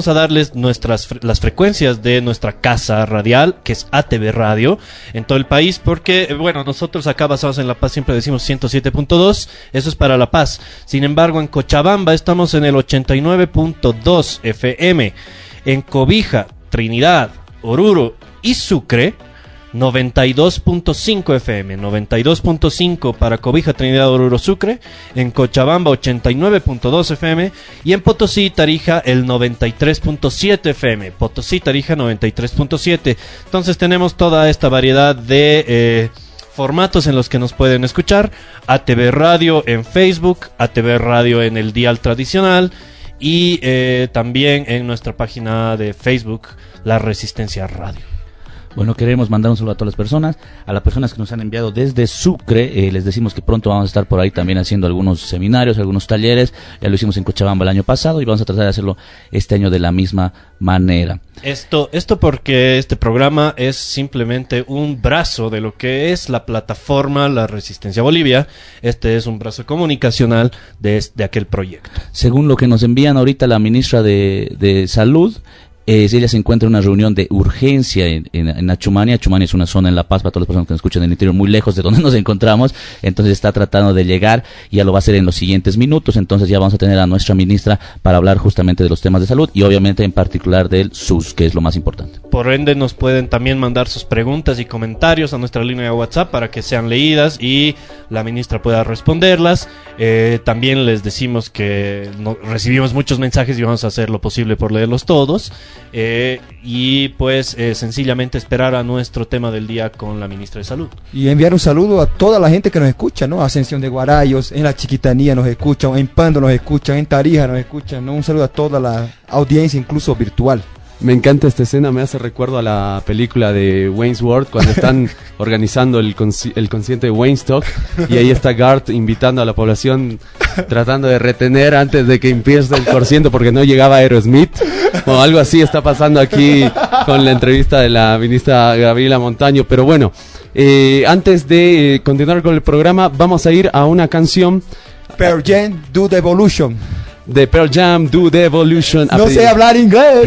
A: es nuestras las frecuencias de nuestra casa radial, que es A T V Radio, en todo el país, porque, bueno, nosotros acá basados en La Paz siempre decimos ciento siete punto dos, eso es para La Paz. Sin embargo, en Cochabamba estamos en el ochenta y nueve punto dos F M, en Cobija, Trinidad, Oruro y Sucre, noventa y dos punto cinco F M, noventa y dos punto cinco para Cobija, Trinidad, Oruro, Sucre, en Cochabamba ochenta y nueve punto dos F M y en Potosí y Tarija el noventa y tres punto siete F M, Potosí y Tarija noventa y tres punto siete. Entonces tenemos toda esta variedad de eh, formatos en los que nos pueden escuchar. A T V Radio en Facebook, A T V Radio en el dial tradicional y eh, también en nuestra página de Facebook, La Resistencia Radio.
D: Bueno, queremos mandar un saludo a todas las personas, a las personas que nos han enviado desde Sucre. Eh, les decimos que pronto vamos a estar por ahí también haciendo algunos seminarios, algunos talleres. Ya lo hicimos en Cochabamba el año pasado y vamos a tratar de hacerlo este año de la misma manera.
A: Esto, esto porque este programa es simplemente un brazo de lo que es la plataforma La Resistencia Bolivia. Este es un brazo comunicacional de, de aquel proyecto.
D: Según lo que nos envían ahorita la ministra de, de Salud, Eh, ella se encuentra en una reunión de urgencia en, en, en Achumani. Achumani es una zona en La Paz, para todas las personas que nos escuchan en el interior, muy lejos de donde nos encontramos. Entonces está tratando de llegar y ya lo va a hacer en los siguientes minutos. Entonces ya vamos a tener a nuestra ministra para hablar justamente de los temas de salud y obviamente en particular del S U S, que es lo más importante.
A: Por ende nos pueden también mandar sus preguntas y comentarios a nuestra línea de WhatsApp para que sean leídas y la ministra pueda responderlas. Eh, también les decimos que no, recibimos muchos mensajes y vamos a hacer lo posible por leerlos todos. Eh, y pues eh, sencillamente esperar a nuestro tema del día con la ministra de Salud.
B: Y enviar un saludo a toda la gente que nos escucha, ¿no? Ascensión de Guarayos, en la Chiquitanía nos escuchan, en Pando nos escuchan, en Tarija nos escuchan, ¿no? Un saludo a toda la audiencia, incluso virtual.
C: Me encanta esta escena, me hace recuerdo a la película de Wayne's World cuando están organizando el, conci- el concierto de Waynestock y ahí está Garth invitando a la población, tratando de retener antes de que empiece el concierto porque no llegaba Aerosmith o algo así está pasando aquí con la entrevista de la ministra Gabriela Montaño. Pero bueno, eh, antes de eh, continuar con el programa vamos a ir a una canción.
B: Pearl Jam, Do the Evolution.
C: De Pearl Jam, Do the Evolution.
B: No sé hablar inglés.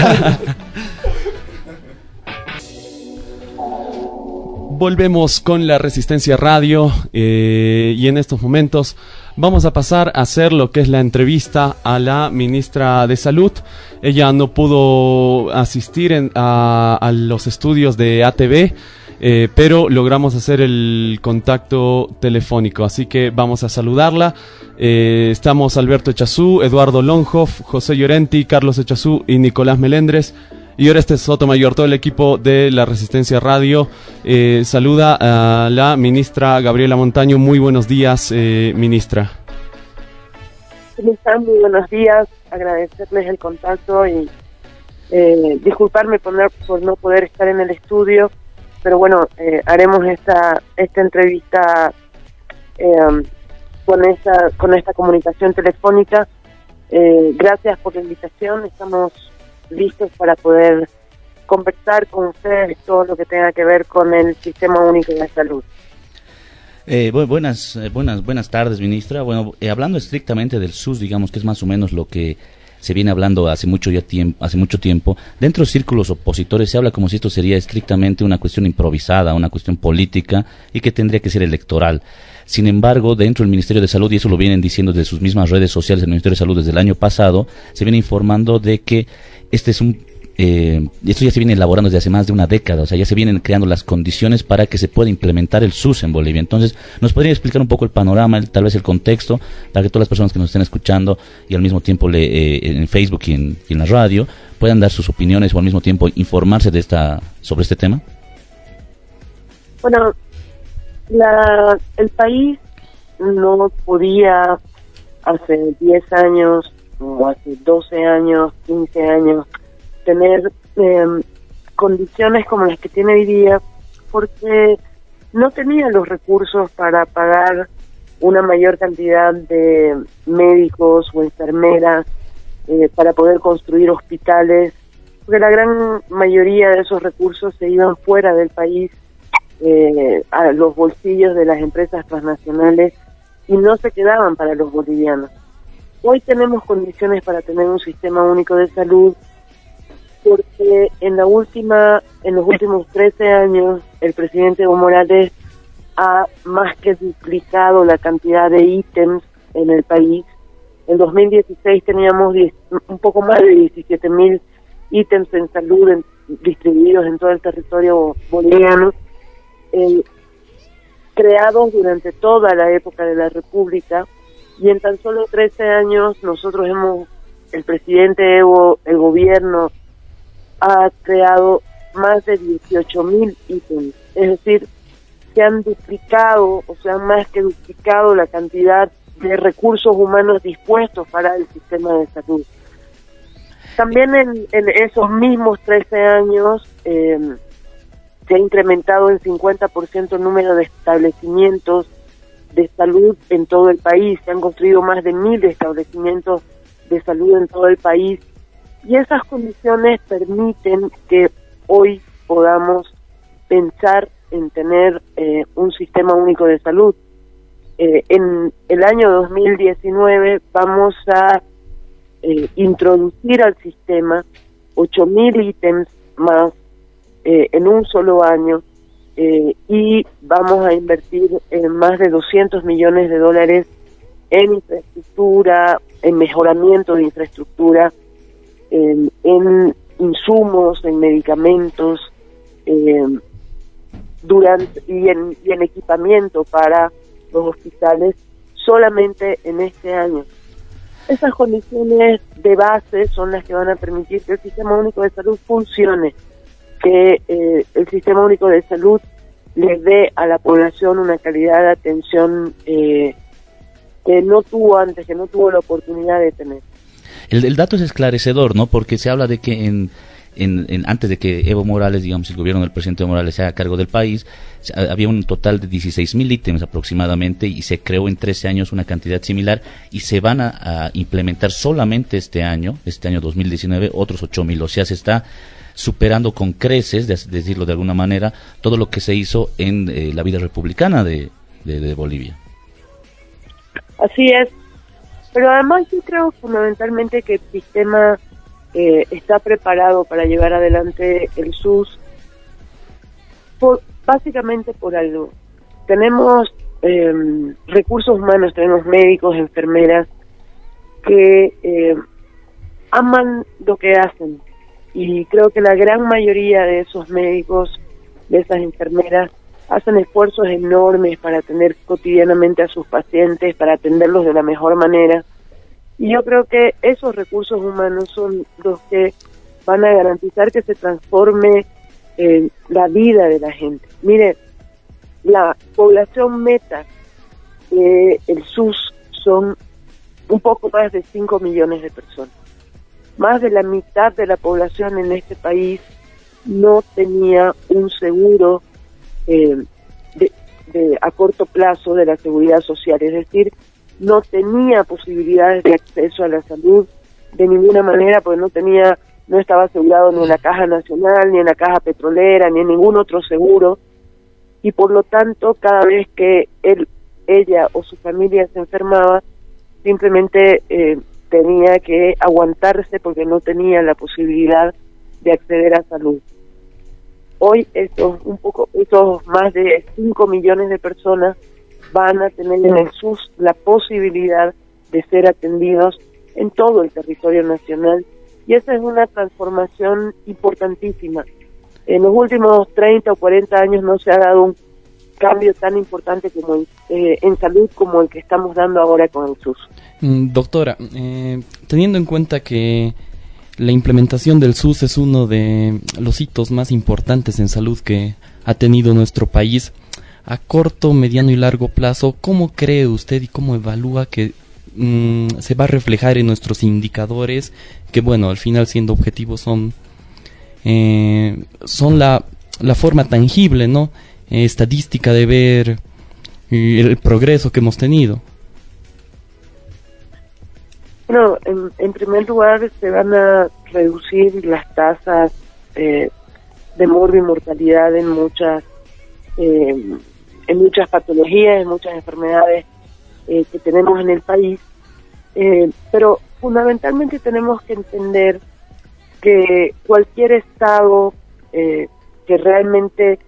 C: Volvemos con la Resistencia Radio eh, y en estos momentos vamos a pasar a hacer lo que es la entrevista a la ministra de Salud. Ella no pudo asistir en, a, a los estudios de A T V, eh, pero logramos hacer el contacto telefónico, así que vamos a saludarla. Eh, estamos Alberto Echazú, Eduardo Lonhoff, José Llorenti, Carlos Echazú y Nicolás Melendres. Y ahora este Sotomayor, todo el equipo de la Resistencia Radio eh, saluda a la ministra Gabriela Montaño. Muy buenos días, eh, ministra.
M: ¿Cómo están? Muy buenos días. Agradecerles el contacto y eh, disculparme por no, por no poder estar en el estudio, pero bueno, eh, haremos esta esta entrevista eh, con esta con esta comunicación telefónica. Eh, gracias por la invitación. Estamos listos para poder conversar con ustedes todo lo que tenga que ver con el Sistema Único de Salud.
D: Eh, bu- buenas, eh, buenas, buenas tardes, ministra. Bueno, eh, hablando estrictamente del S U S, digamos que es más o menos lo que se viene hablando hace mucho ya tiempo, hace mucho tiempo. Dentro de círculos opositores se habla como si esto sería estrictamente una cuestión improvisada, una cuestión política y que tendría que ser electoral. Sin embargo, dentro del Ministerio de Salud, y eso lo vienen diciendo desde sus mismas redes sociales, el Ministerio de Salud desde el año pasado, se viene informando de que este es un eh, esto ya se viene elaborando desde hace más de una década, o sea, ya se vienen creando las condiciones para que se pueda implementar el S U S en Bolivia. Entonces, ¿nos podría explicar un poco el panorama, el, tal vez el contexto, para que todas las personas que nos estén escuchando y al mismo tiempo le, eh, en Facebook y en, y en la radio puedan dar sus opiniones o al mismo tiempo informarse de esta sobre este tema?
M: Bueno, la, el país no podía hace diez años o hace doce años, quince años tener eh, condiciones como las que tiene hoy día, porque no tenía los recursos para pagar una mayor cantidad de médicos o enfermeras, eh, para poder construir hospitales, porque la gran mayoría de esos recursos se iban fuera del país, eh, a los bolsillos de las empresas transnacionales, y no se quedaban para los bolivianos. Hoy tenemos condiciones para tener un sistema único de salud porque en la última, en los últimos trece años, el presidente Evo Morales ha más que duplicado la cantidad de ítems en el país. En dos mil dieciséis teníamos diez, un poco más de diecisiete mil ítems en salud en, distribuidos en todo el territorio boliviano, eh, creados durante toda la época de la República, y en tan solo trece años nosotros hemos, el presidente Evo, el gobierno, ha creado más de dieciocho mil ítems, es decir, se han duplicado, o sea, más que duplicado la cantidad de recursos humanos dispuestos para el sistema de salud. También en, en esos mismos trece años eh, se ha incrementado en cincuenta por ciento el número de establecimientos de salud en todo el país. Se han construido más de mil establecimientos de salud en todo el país, y esas condiciones permiten que hoy podamos pensar en tener eh, un sistema único de salud. Eh, en el año dos mil diecinueve vamos a eh, introducir al sistema ocho mil ítems más eh, en un solo año, eh, y vamos a invertir en más de doscientos millones de dólares en infraestructura, en mejoramiento de infraestructura, en, en insumos, en medicamentos, eh, durante y en, y en equipamiento para los hospitales solamente en este año. Esas condiciones de base son las que van a permitir que el Sistema Único de Salud funcione, que eh, el Sistema Único de Salud le dé a la población una calidad de atención eh, que no tuvo antes, que no tuvo la oportunidad de tener.
D: El, el dato es esclarecedor, ¿no? Porque se habla de que en, en, en antes de que Evo Morales, digamos, el gobierno del presidente Evo Morales se haga cargo del país, había un total de dieciséis mil ítems aproximadamente, y se creó en trece años una cantidad similar, y se van a, a implementar solamente este año, este año dos mil diecinueve, otros ocho mil. O sea, se está superando con creces, de, de decirlo de alguna manera, todo lo que se hizo en eh, la vida republicana de, de, de Bolivia.
M: Así es, pero además yo creo fundamentalmente que el sistema eh, está preparado para llevar adelante el S U S, por, básicamente por algo. Tenemos eh, recursos humanos, tenemos médicos, enfermeras que eh, aman lo que hacen, y creo que la gran mayoría de esos médicos, de esas enfermeras, hacen esfuerzos enormes para atender cotidianamente a sus pacientes, para atenderlos de la mejor manera. Y yo creo que esos recursos humanos son los que van a garantizar que se transforme eh, la vida de la gente. Mire, la población meta del S U S son un poco más de cinco millones de personas. Más de la mitad de la población en este país no tenía un seguro eh, de, de, a corto plazo de la seguridad social, es decir, no tenía posibilidades de acceso a la salud de ninguna manera, porque no tenía, no estaba asegurado ni en la Caja Nacional, ni en la Caja Petrolera, ni en ningún otro seguro, y por lo tanto cada vez que él, ella o su familia se enfermaba, simplemente eh, tenía que aguantarse porque no tenía la posibilidad de acceder a salud. Hoy estos un poco, estos más de cinco millones de personas van a tener en el S U S la posibilidad de ser atendidos en todo el territorio nacional, y esa es una transformación importantísima. En los últimos treinta o cuarenta años no se ha dado un cambio tan importante como en, eh, en salud como el que estamos dando ahora con el S U S.
N: Mm, doctora, eh, teniendo en cuenta que la implementación del S U S es uno de los hitos más importantes en salud que ha tenido nuestro país, a corto, mediano y largo plazo, ¿cómo cree usted y cómo evalúa que mmm, se va a reflejar en nuestros indicadores, que bueno, al final siendo objetivos son eh, son la, la forma tangible, ¿no? Eh, estadística de ver eh, el progreso que hemos tenido?
M: Bueno, en, en primer lugar se van a reducir las tasas eh, de morbimortalidad en muchas eh, en muchas patologías, en muchas enfermedades eh, que tenemos en el país, eh, pero fundamentalmente tenemos que entender que cualquier Estado eh, que realmente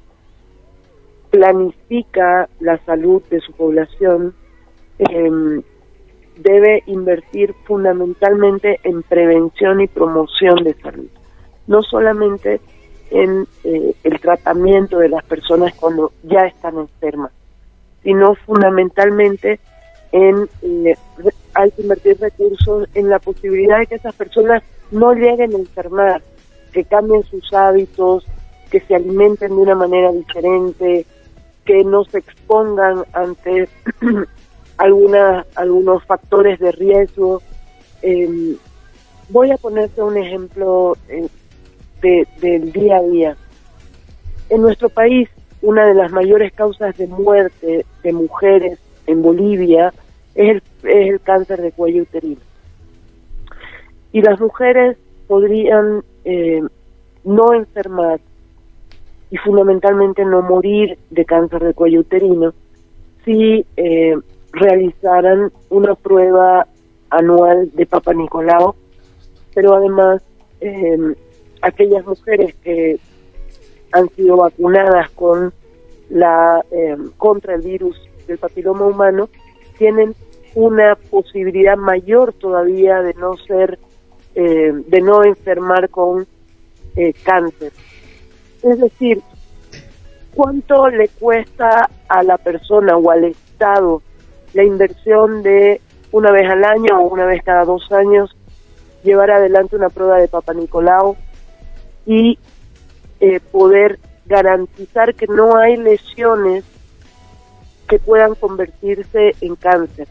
M: planifica la salud de su población eh, debe invertir fundamentalmente en prevención y promoción de salud, no solamente en eh, el tratamiento de las personas cuando ya están enfermas, sino fundamentalmente en eh, hay que invertir recursos en la posibilidad de que esas personas no lleguen a enfermar, que cambien sus hábitos, que se alimenten de una manera diferente, que no se expongan ante alguna, algunos factores de riesgo. Eh, voy a ponerte un ejemplo eh, de, del día a día. En nuestro país, una de las mayores causas de muerte de mujeres en Bolivia es el, es el cáncer de cuello uterino. Y las mujeres podrían eh, no enfermar y fundamentalmente no morir de cáncer de cuello uterino si eh, realizaran una prueba anual de Papa Nicolau, pero además eh, aquellas mujeres que han sido vacunadas con la eh, contra el virus del papiloma humano tienen una posibilidad mayor todavía de no ser eh, de no enfermar con eh, cáncer. Es decir, ¿cuánto le cuesta a la persona o al Estado la inversión de una vez al año o una vez cada dos años llevar adelante una prueba de Papa Nicolau y eh, poder garantizar que no hay lesiones que puedan convertirse en cáncer?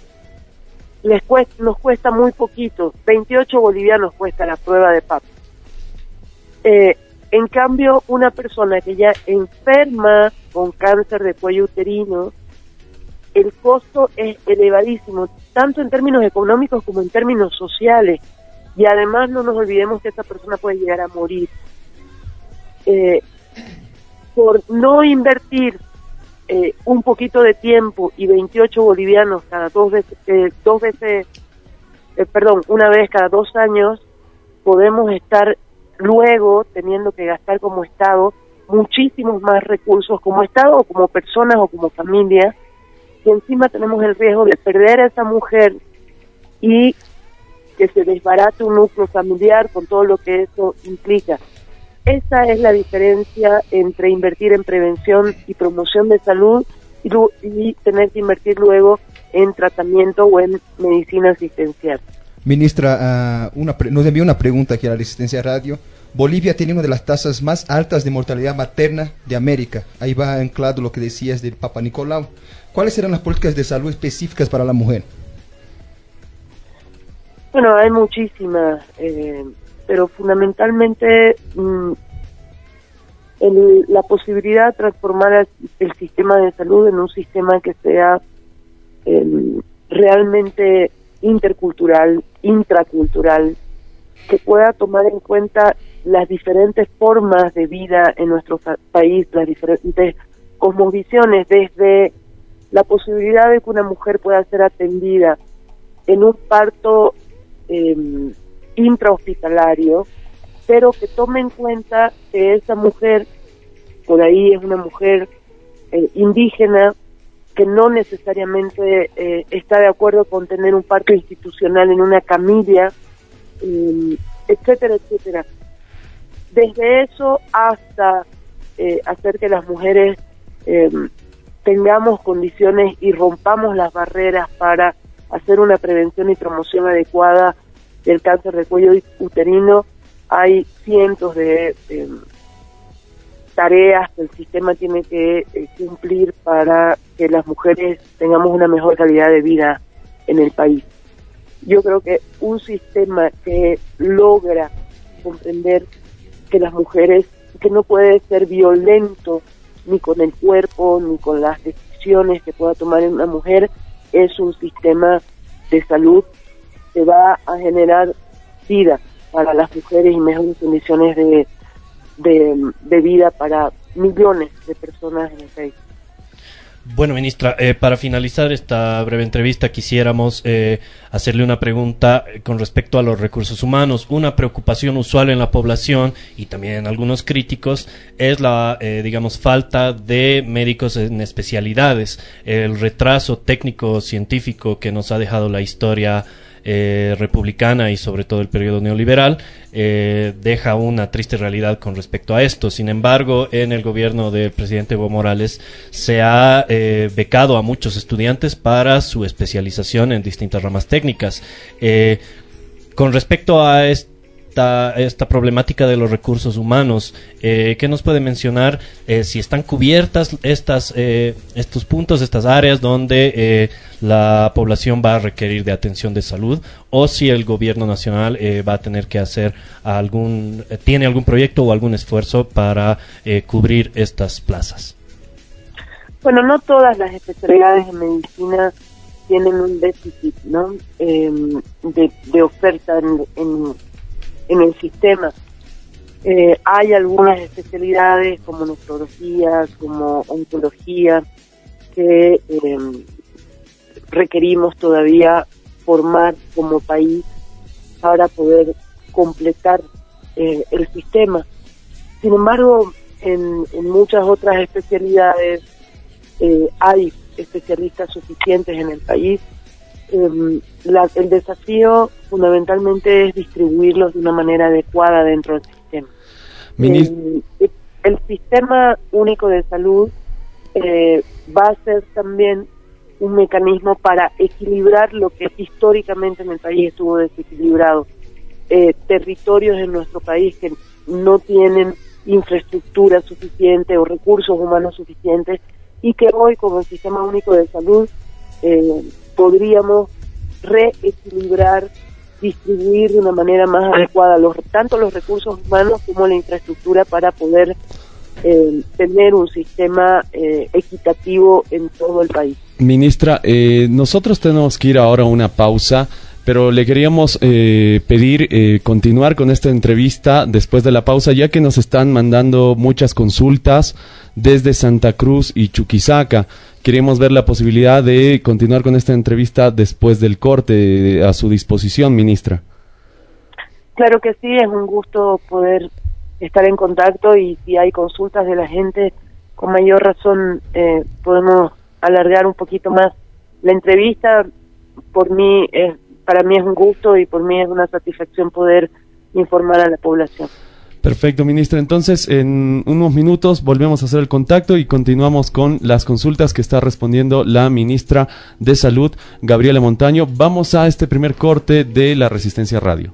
M: Les cuesta, nos cuesta muy poquito, veintiocho bolivianos cuesta la prueba de Papa. Eh, en cambio, una persona que ya enferma con cáncer de cuello uterino, el costo es elevadísimo, tanto en términos económicos como en términos sociales, y además no nos olvidemos que esa persona puede llegar a morir. Eh, por no invertir eh, un poquito de tiempo y veintiocho bolivianos cada dos veces, eh, dos veces, eh, perdón, una vez cada dos años, podemos estar luego teniendo que gastar como Estado muchísimos más recursos como Estado o como personas o como familia, y encima tenemos el riesgo de perder a esa mujer y que se desbarate un núcleo familiar con todo lo que eso implica. Esa es la diferencia entre invertir en prevención y promoción de salud y, y tener que invertir luego en tratamiento o en medicina asistencial.
B: Ministra, uh, una pre- nos envió una pregunta aquí a la Resistencia Radio. Bolivia tiene una de las tasas más altas de mortalidad materna de América. Ahí va anclado lo que decías del Papa Nicolau. ¿Cuáles serán las políticas de salud específicas para la mujer?
M: Bueno, hay muchísimas, eh, pero fundamentalmente mmm, el, la posibilidad de transformar el, el sistema de salud en un sistema que sea eh, realmente intercultural, intracultural, que pueda tomar en cuenta las diferentes formas de vida en nuestro fa- país, las diferentes cosmovisiones, desde la posibilidad de que una mujer pueda ser atendida en un parto eh, intrahospitalario, pero que tome en cuenta que esa mujer, por ahí es una mujer eh, indígena, que no necesariamente eh, está de acuerdo con tener un parto institucional en una camilla, eh, etcétera, etcétera. Desde eso hasta eh, hacer que las mujeres eh, tengamos condiciones y rompamos las barreras para hacer una prevención y promoción adecuada del cáncer de cuello uterino, hay cientos de eh, tareas que el sistema tiene que eh, cumplir para que las mujeres tengamos una mejor calidad de vida en el país. Yo creo que un sistema que logra comprender que las mujeres, que no puede ser violento ni con el cuerpo, ni con las decisiones que pueda tomar una mujer, es un sistema de salud que va a generar vida para las mujeres y mejores condiciones de, de, de vida para millones de personas en el país.
A: Bueno, ministra, eh, para finalizar esta breve entrevista quisiéramos eh, hacerle una pregunta con respecto a los recursos humanos. Una preocupación usual en la población y también en algunos críticos es la, eh, digamos, falta de médicos en especialidades, el retraso técnico-científico que nos ha dejado la historia Eh, republicana y sobre todo el periodo neoliberal eh, deja una triste realidad con respecto a esto. Sin embargo, en el gobierno del presidente Evo Morales se ha eh, becado a muchos estudiantes para su especialización en distintas ramas técnicas. Eh, con respecto a este Esta, esta problemática de los recursos humanos, eh, ¿qué nos puede mencionar eh, si están cubiertas estas eh, estos puntos, estas áreas donde eh, la población va a requerir de atención de salud, o si el gobierno nacional eh, va a tener que hacer algún, eh, tiene algún proyecto o algún esfuerzo para eh, cubrir estas plazas?
M: Bueno, no todas las especialidades de medicina tienen un déficit, ¿no? Eh, de, de oferta en, en en el sistema. Eh, hay algunas especialidades como nefrología, como oncología, que eh, requerimos todavía formar como país para poder completar eh, el sistema. Sin embargo, en, en muchas otras especialidades eh, hay especialistas suficientes en el país. Eh, la, el desafío fundamentalmente es distribuirlos de una manera adecuada dentro del sistema. El, el sistema único de salud eh, va a ser también un mecanismo para equilibrar lo que históricamente en el país estuvo desequilibrado. Eh, territorios en nuestro país que no tienen infraestructura suficiente o recursos humanos suficientes, y que hoy, como el sistema único de salud, eh, podríamos reequilibrar, distribuir de una manera más adecuada los, tanto los recursos humanos como la infraestructura para poder eh, tener un sistema eh, equitativo en todo el país.
C: Ministra, eh, nosotros tenemos que ir ahora a una pausa, pero le queríamos eh, pedir eh, continuar con esta entrevista después de la pausa, ya que nos están mandando muchas consultas desde Santa Cruz y Chuquisaca. Queremos ver la posibilidad de continuar con esta entrevista después del corte. A su disposición, ministra.
M: Claro que sí, es un gusto poder estar en contacto, y si hay consultas de la gente, con mayor razón eh, podemos alargar un poquito más la entrevista. Por mí, es, para mí es un gusto y por mí es una satisfacción poder informar a la población.
C: Perfecto, ministra. Entonces, en unos minutos volvemos a hacer el contacto y continuamos con las consultas que está respondiendo la ministra de Salud, Gabriela Montaño. Vamos a este primer corte de La Resistencia Radio.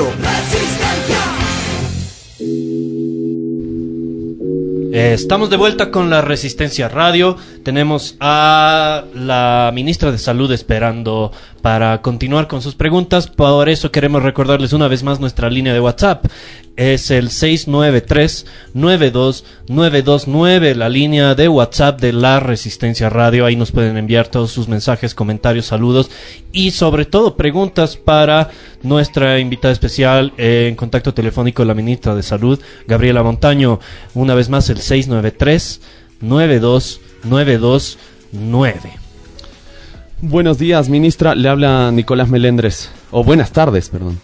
A: Eh, estamos de vuelta con La Resistencia Radio. Tenemos a la ministra de Salud esperando para continuar con sus preguntas. Por eso queremos recordarles una vez más nuestra línea de WhatsApp. Es el seis nueve tres, nueve dos nueve dos nueve, la línea de WhatsApp de La Resistencia Radio. Ahí nos pueden enviar todos sus mensajes, comentarios, saludos y sobre todo preguntas para nuestra invitada especial eh, en contacto telefónico, la ministra de Salud, Gabriela Montaño. Una vez más, el seis nueve tres, nueve dos nueve dos nueve.
C: Buenos días, ministra. Le habla Nicolás Melendres. O buenas tardes, perdón.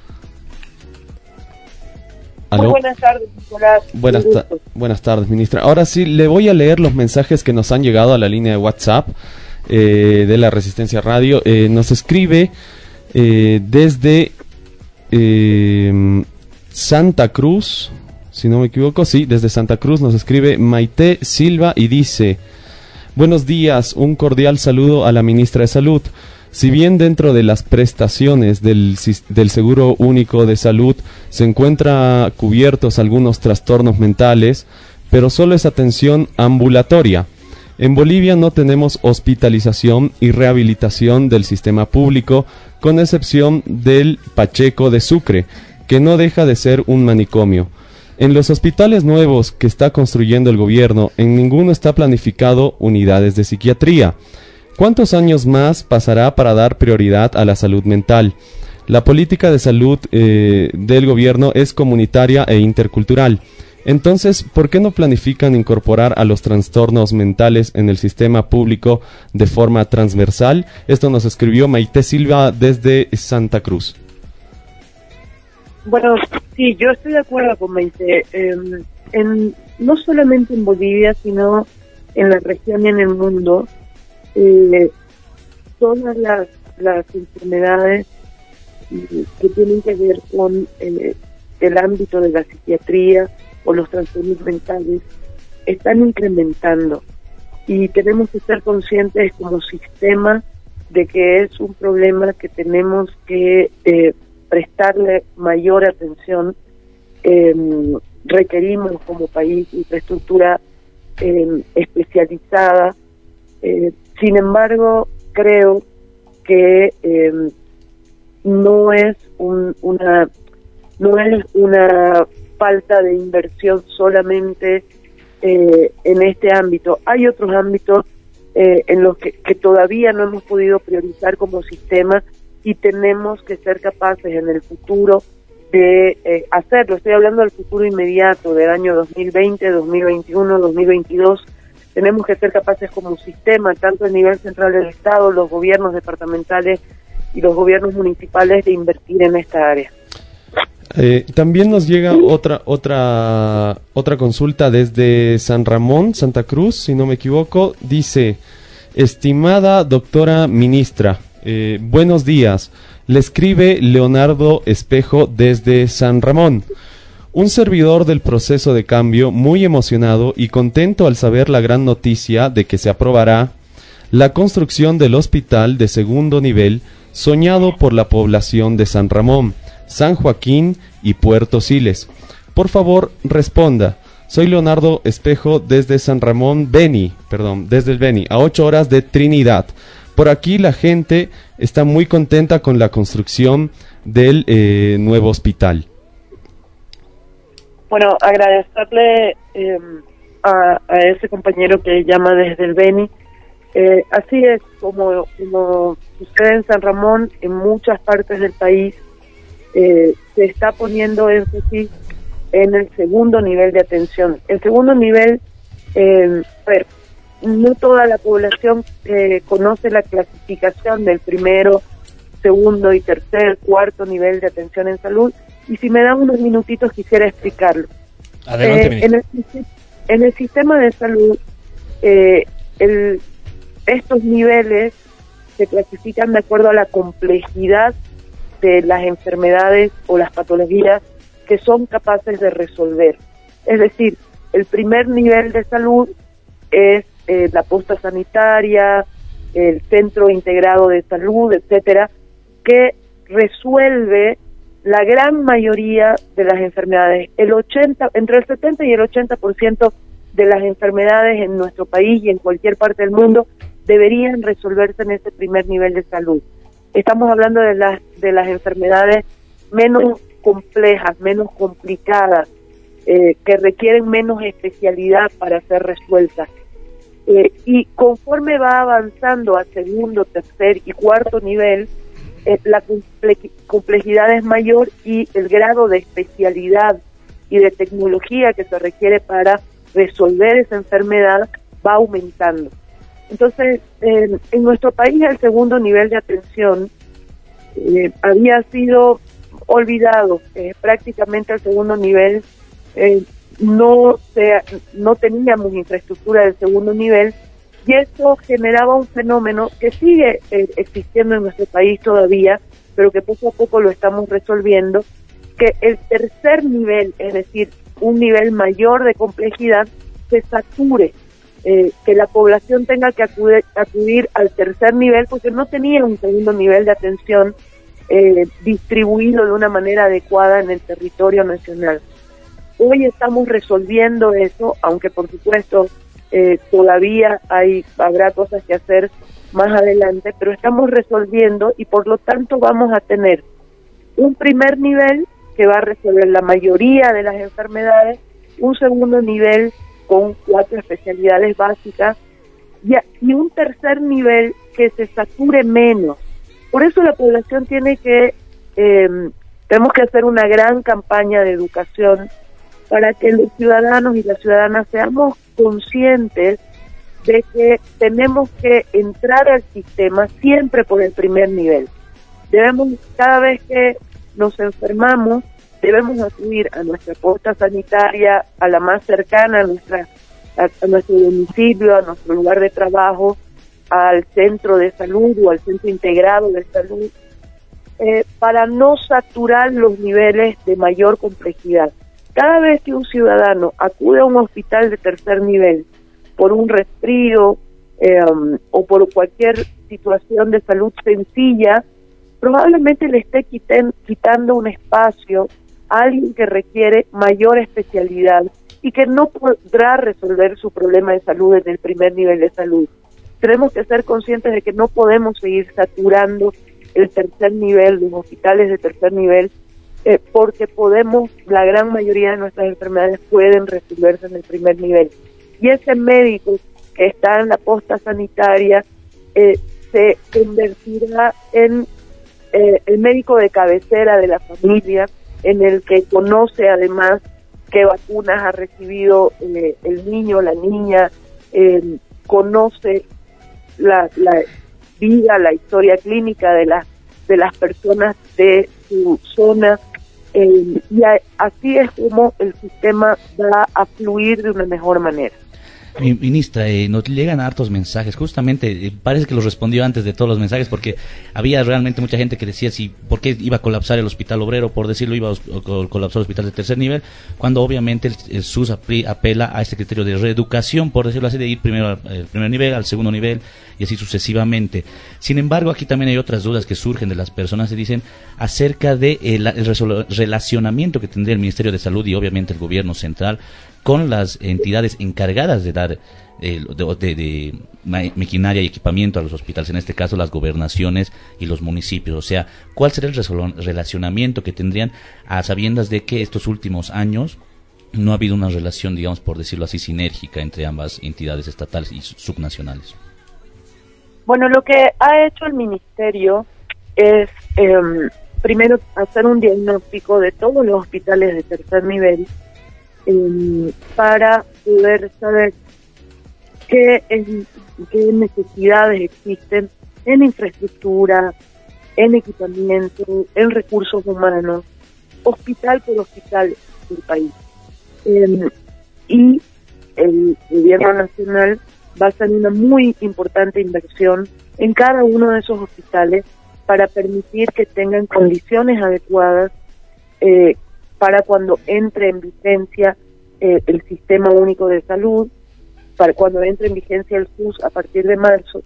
C: ¿Aló?
M: Muy buenas tardes, Nicolás.
C: Buenas, ta buenas tardes, ministra. Ahora sí, le voy a leer los mensajes que nos han llegado a la línea de WhatsApp eh, de La Resistencia Radio. Eh, nos escribe eh, desde eh, Santa Cruz, si no me equivoco, sí, desde Santa Cruz nos escribe Maite Silva y dice: buenos días, un cordial saludo a la ministra de Salud. Si bien dentro de las prestaciones del, del Seguro Único de Salud se encuentran cubiertos algunos trastornos mentales, pero solo es atención ambulatoria. En Bolivia no tenemos hospitalización y rehabilitación del sistema público, con excepción del Pacheco de Sucre, que no deja de ser un manicomio. En los hospitales nuevos que está construyendo el gobierno, en ninguno está planificado unidades de psiquiatría. ¿Cuántos años más pasará para dar prioridad a la salud mental? La política de salud eh, del gobierno es comunitaria e intercultural. Entonces, ¿por qué no planifican incorporar a los trastornos mentales en el sistema público de forma transversal? Esto nos escribió Maite Silva desde Santa Cruz.
M: Bueno, sí, yo estoy de acuerdo con Maite. Eh, en, no solamente en Bolivia, sino en la región y en el mundo, eh, todas las, las enfermedades que tienen que ver con eh, el ámbito de la psiquiatría o los trastornos mentales están incrementando, y tenemos que estar conscientes como sistema de que es un problema que tenemos que eh, prestarle mayor atención. Eh, requerimos como país infraestructura eh, especializada. Eh, sin embargo, creo que eh, no es un, una no es una falta de inversión solamente eh, en este ámbito. Hay otros ámbitos eh, en los que, que todavía no hemos podido priorizar como sistema, y tenemos que ser capaces en el futuro de eh, hacerlo. Estoy hablando del futuro inmediato, del año dos mil veinte, dos mil veintiuno, dos mil veintidós. Tenemos que ser capaces como sistema, tanto a nivel central del Estado, los gobiernos departamentales y los gobiernos municipales, de invertir en esta área.
C: Eh, también nos llega otra otra otra consulta desde San Ramón, Santa Cruz, si no me equivoco. Dice: estimada doctora ministra, eh, buenos días. Le escribe Leonardo Espejo desde San Ramón. Un servidor del proceso de cambio, muy emocionado y contento al saber la gran noticia de que se aprobará la construcción del hospital de segundo nivel soñado por la población de San Ramón, San Joaquín y Puerto Siles. Por favor, responda. Soy Leonardo Espejo desde San Ramón, Beni, perdón, desde el Beni, a ocho horas de Trinidad. Por aquí la gente está muy contenta con la construcción del eh, nuevo hospital.
M: Bueno, agradecerle eh, a, a ese compañero que llama desde el Beni. Eh, así es, como, como sucede en San Ramón, en muchas partes del país, eh, se está poniendo énfasis en el segundo nivel de atención. El segundo nivel, eh, a ver, no toda la población eh, conoce la clasificación del primero, segundo y tercer, cuarto nivel de atención en salud, y si me dan unos minutitos quisiera explicarlo.
A: Adelante,
M: eh, en, el, en el sistema de salud, eh, el, estos niveles se clasifican de acuerdo a la complejidad de las enfermedades o las patologías que son capaces de resolver. Es decir, el primer nivel de salud es eh, la posta sanitaria, el centro integrado de salud, etcétera, que resuelve la gran mayoría de las enfermedades. El ochenta, entre el setenta y el ochenta por ciento de las enfermedades en nuestro país y en cualquier parte del mundo deberían resolverse en ese primer nivel de salud. Estamos hablando de las de las enfermedades menos complejas, menos complicadas, eh, que requieren menos especialidad para ser resueltas. Eh, y conforme va avanzando a segundo, tercer y cuarto nivel, eh, la comple- complejidad es mayor y el grado de especialidad y de tecnología que se requiere para resolver esa enfermedad va aumentando. Entonces, eh, en nuestro país el segundo nivel de atención eh, había sido olvidado. Eh, prácticamente el segundo nivel eh, no se, no teníamos infraestructura del segundo nivel, y eso generaba un fenómeno que sigue eh, existiendo en nuestro país todavía, pero que poco a poco lo estamos resolviendo, que el tercer nivel, es decir, un nivel mayor de complejidad, se sature, eh, que la población tenga que acudir, acudir al tercer nivel porque no tenía un segundo nivel de atención eh, distribuido de una manera adecuada en el territorio nacional. Hoy estamos resolviendo eso, aunque por supuesto eh, todavía hay habrá cosas que hacer más adelante, pero estamos resolviendo y por lo tanto vamos a tener un primer nivel que va a resolver la mayoría de las enfermedades, un segundo nivel con cuatro especialidades básicas y, a, y un tercer nivel que se sature menos. Por eso la población tiene que, eh, tenemos que hacer una gran campaña de educación para que los ciudadanos y las ciudadanas seamos conscientes de que tenemos que entrar al sistema siempre por el primer nivel. Debemos, cada vez que nos enfermamos, debemos acudir a nuestra posta sanitaria, a la más cercana, a, nuestra, a, a nuestro domicilio, a nuestro lugar de trabajo, al centro de salud o al centro integrado de salud, eh, para no saturar los niveles de mayor complejidad. Cada vez que un ciudadano acude a un hospital de tercer nivel por un resfrío eh, um, o por cualquier situación de salud sencilla, probablemente le esté quiten, quitando un espacio a alguien que requiere mayor especialidad y que no podrá resolver su problema de salud en el primer nivel de salud. Tenemos que ser conscientes de que no podemos seguir saturando el tercer nivel, los hospitales de tercer nivel, eh, porque podemos, la gran mayoría de nuestras enfermedades pueden resolverse en el primer nivel. Y ese médico que está en la posta sanitaria eh, se convertirá en eh, el médico de cabecera de la familia, en el que conoce además qué vacunas ha recibido eh, el niño, la niña, eh, conoce la, la vida, la historia clínica de las de las personas de su zona, eh, y a, así es como el sistema va a fluir de una mejor manera.
D: Ministra, eh, nos llegan hartos mensajes, justamente eh, parece que los respondió antes de todos los mensajes, porque había realmente mucha gente que decía si por qué iba a colapsar el hospital obrero, por decirlo, iba a colapsar el hospital de tercer nivel, cuando obviamente el, el S U S apela a este criterio de reeducación, por decirlo así, de ir primero al, al primer nivel, al segundo nivel y así sucesivamente. Sin embargo, aquí también hay otras dudas que surgen de las personas, se dicen acerca de el, el relacionamiento que tendría el Ministerio de Salud y obviamente el gobierno central con las entidades encargadas de dar eh, de, de, de maquinaria y equipamiento a los hospitales, en este caso las gobernaciones y los municipios. O sea, ¿cuál será el relacionamiento que tendrían a sabiendas de que estos últimos años no ha habido una relación, digamos, por decirlo así, sinérgica entre ambas entidades estatales y subnacionales?
M: Bueno, lo que ha hecho el Ministerio es, eh, primero, hacer un diagnóstico de todos los hospitales de tercer nivel, Eh, para poder saber qué, es, qué necesidades existen en infraestructura, en equipamiento, en recursos humanos, hospital por hospital del país. Eh, y el gobierno nacional va a hacer una muy importante inversión en cada uno de esos hospitales para permitir que tengan condiciones adecuadas eh, para cuando entre en vigencia eh, el Sistema Único de Salud, para cuando entre en vigencia el S U S a partir de marzo.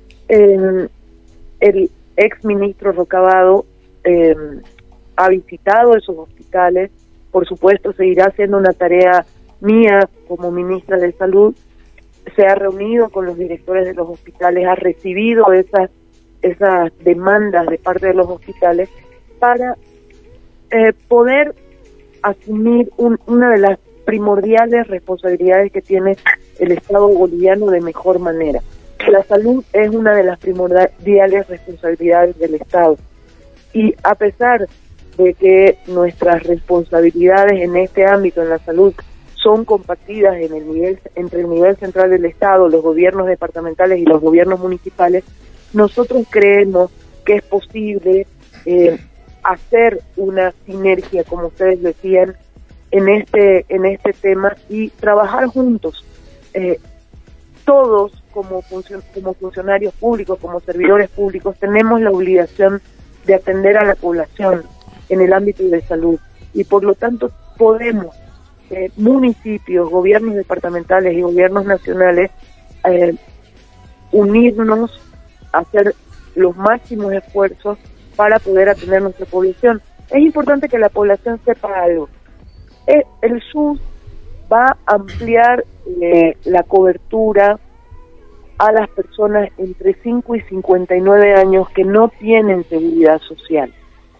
M: Eh, el ex ministro Rocabado eh, ha visitado esos hospitales, por supuesto seguirá haciendo una tarea mía como ministra de Salud, se ha reunido con los directores de los hospitales, ha recibido esas, esas demandas de parte de los hospitales para eh, poder asumir un, una de las primordiales responsabilidades que tiene el Estado boliviano de mejor manera. La salud es una de las primordiales responsabilidades del Estado. Y a pesar de que nuestras responsabilidades en este ámbito, en la salud, son compartidas en el nivel, entre el nivel central del Estado, los gobiernos departamentales y los gobiernos municipales, nosotros creemos que es posible eh, hacer una sinergia, como ustedes decían, en este en este tema y trabajar juntos. Eh, todos como, funcion como funcionarios públicos, como servidores públicos, tenemos la obligación de atender a la población en el ámbito de salud y por lo tanto podemos, eh, municipios, gobiernos departamentales y gobiernos nacionales, eh, unirnos, hacer los máximos esfuerzos para poder atender nuestra población. Es importante que la población sepa algo. Eh, el S U S va a ampliar eh, la cobertura a las personas entre cinco y cincuenta y nueve años que no tienen seguridad social.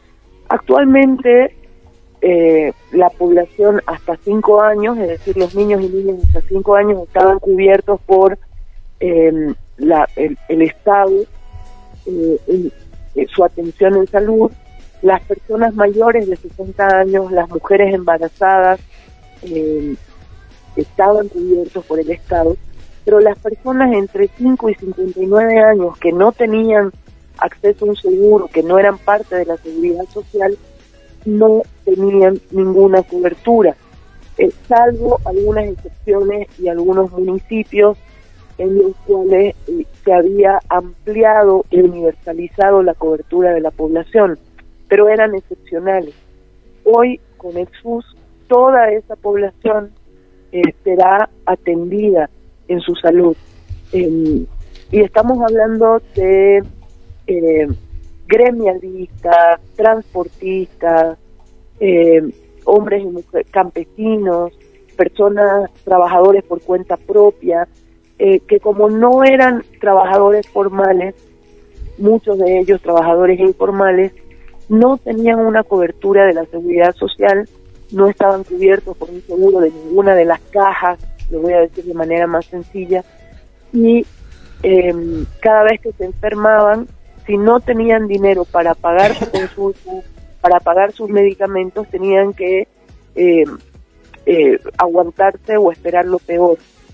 M: Actualmente, eh, la población hasta cinco años, es decir, los niños y niñas hasta cinco años, estaban cubiertos por eh, la, el, el Estado, eh, el, eh, su atención en salud. Las personas mayores de sesenta años, las mujeres embarazadas eh, estaban cubiertos por el Estado, pero las personas entre cinco y cincuenta y nueve años que no tenían acceso a un seguro, que no eran parte de la seguridad social, no tenían ninguna cobertura, eh, salvo algunas excepciones y algunos municipios en los cuales eh, se había ampliado y universalizado la cobertura de la población, pero eran excepcionales. Hoy, con el S U S, toda esa población eh, será atendida en su salud. Eh, y estamos hablando de eh, gremialistas, transportistas, eh, hombres y mujeres, campesinos, personas, trabajadores por cuenta propia, eh, que como no eran trabajadores formales, muchos de ellos trabajadores informales, no tenían una cobertura de la seguridad social, no estaban cubiertos por un seguro de ninguna de las cajas, lo voy a decir de manera más sencilla, y eh, cada vez que se enfermaban, si no tenían dinero para pagar su consulta, para pagar sus medicamentos, tenían que eh, eh, aguantarse o esperar lo peor.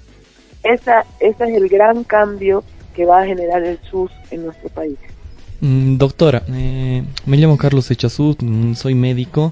M: Esa, ese es el gran cambio que va a generar el S U S en nuestro país.
N: Mm, doctora, eh, me llamo Carlos Echazú, soy médico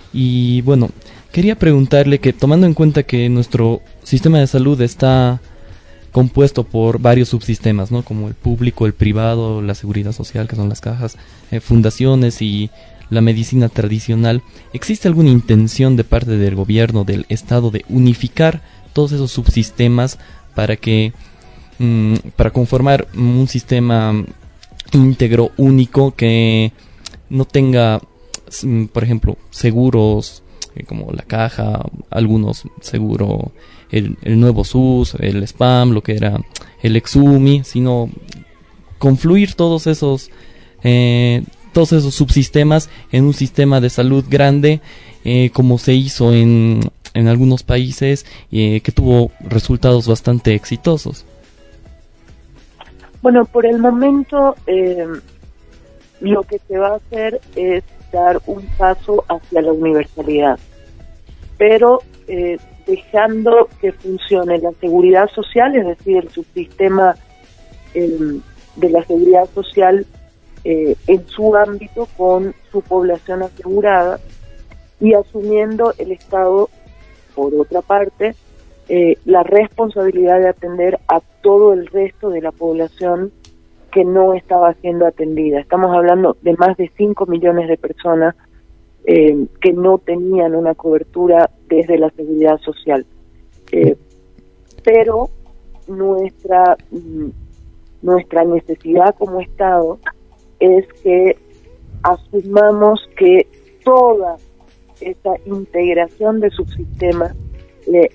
N: y bueno, quería preguntarle que tomando en cuenta que nuestro sistema de salud está compuesto por varios subsistemas, ¿no? Como el público, el privado, la seguridad social, que son las cajas, eh, fundaciones y la medicina tradicional, ¿existe alguna intención de parte del gobierno, del Estado, de unificar todos esos subsistemas para que mmm, para conformar un sistema íntegro, único, que no tenga, por ejemplo, seguros eh, como la caja, algunos seguro, el, el nuevo S U S, el SPAM, lo que era el Exumi, sino confluir todos esos eh, todos esos subsistemas en un sistema de salud grande, eh, como se hizo en, en algunos países, eh, que tuvo resultados bastante exitosos?
M: Bueno, por el momento eh, lo que se va a hacer es dar un paso hacia la universalidad, pero eh, dejando que funcione la seguridad social, es decir, el subsistema eh, de la seguridad social eh, en su ámbito con su población asegurada, y asumiendo el Estado, por otra parte, eh, la responsabilidad de atender a todo el resto de la población que no estaba siendo atendida. Estamos hablando de más de cinco millones de personas eh, que no tenían una cobertura desde la seguridad social. Eh, pero nuestra, nuestra necesidad como Estado es que asumamos que toda esa integración de subsistemas eh,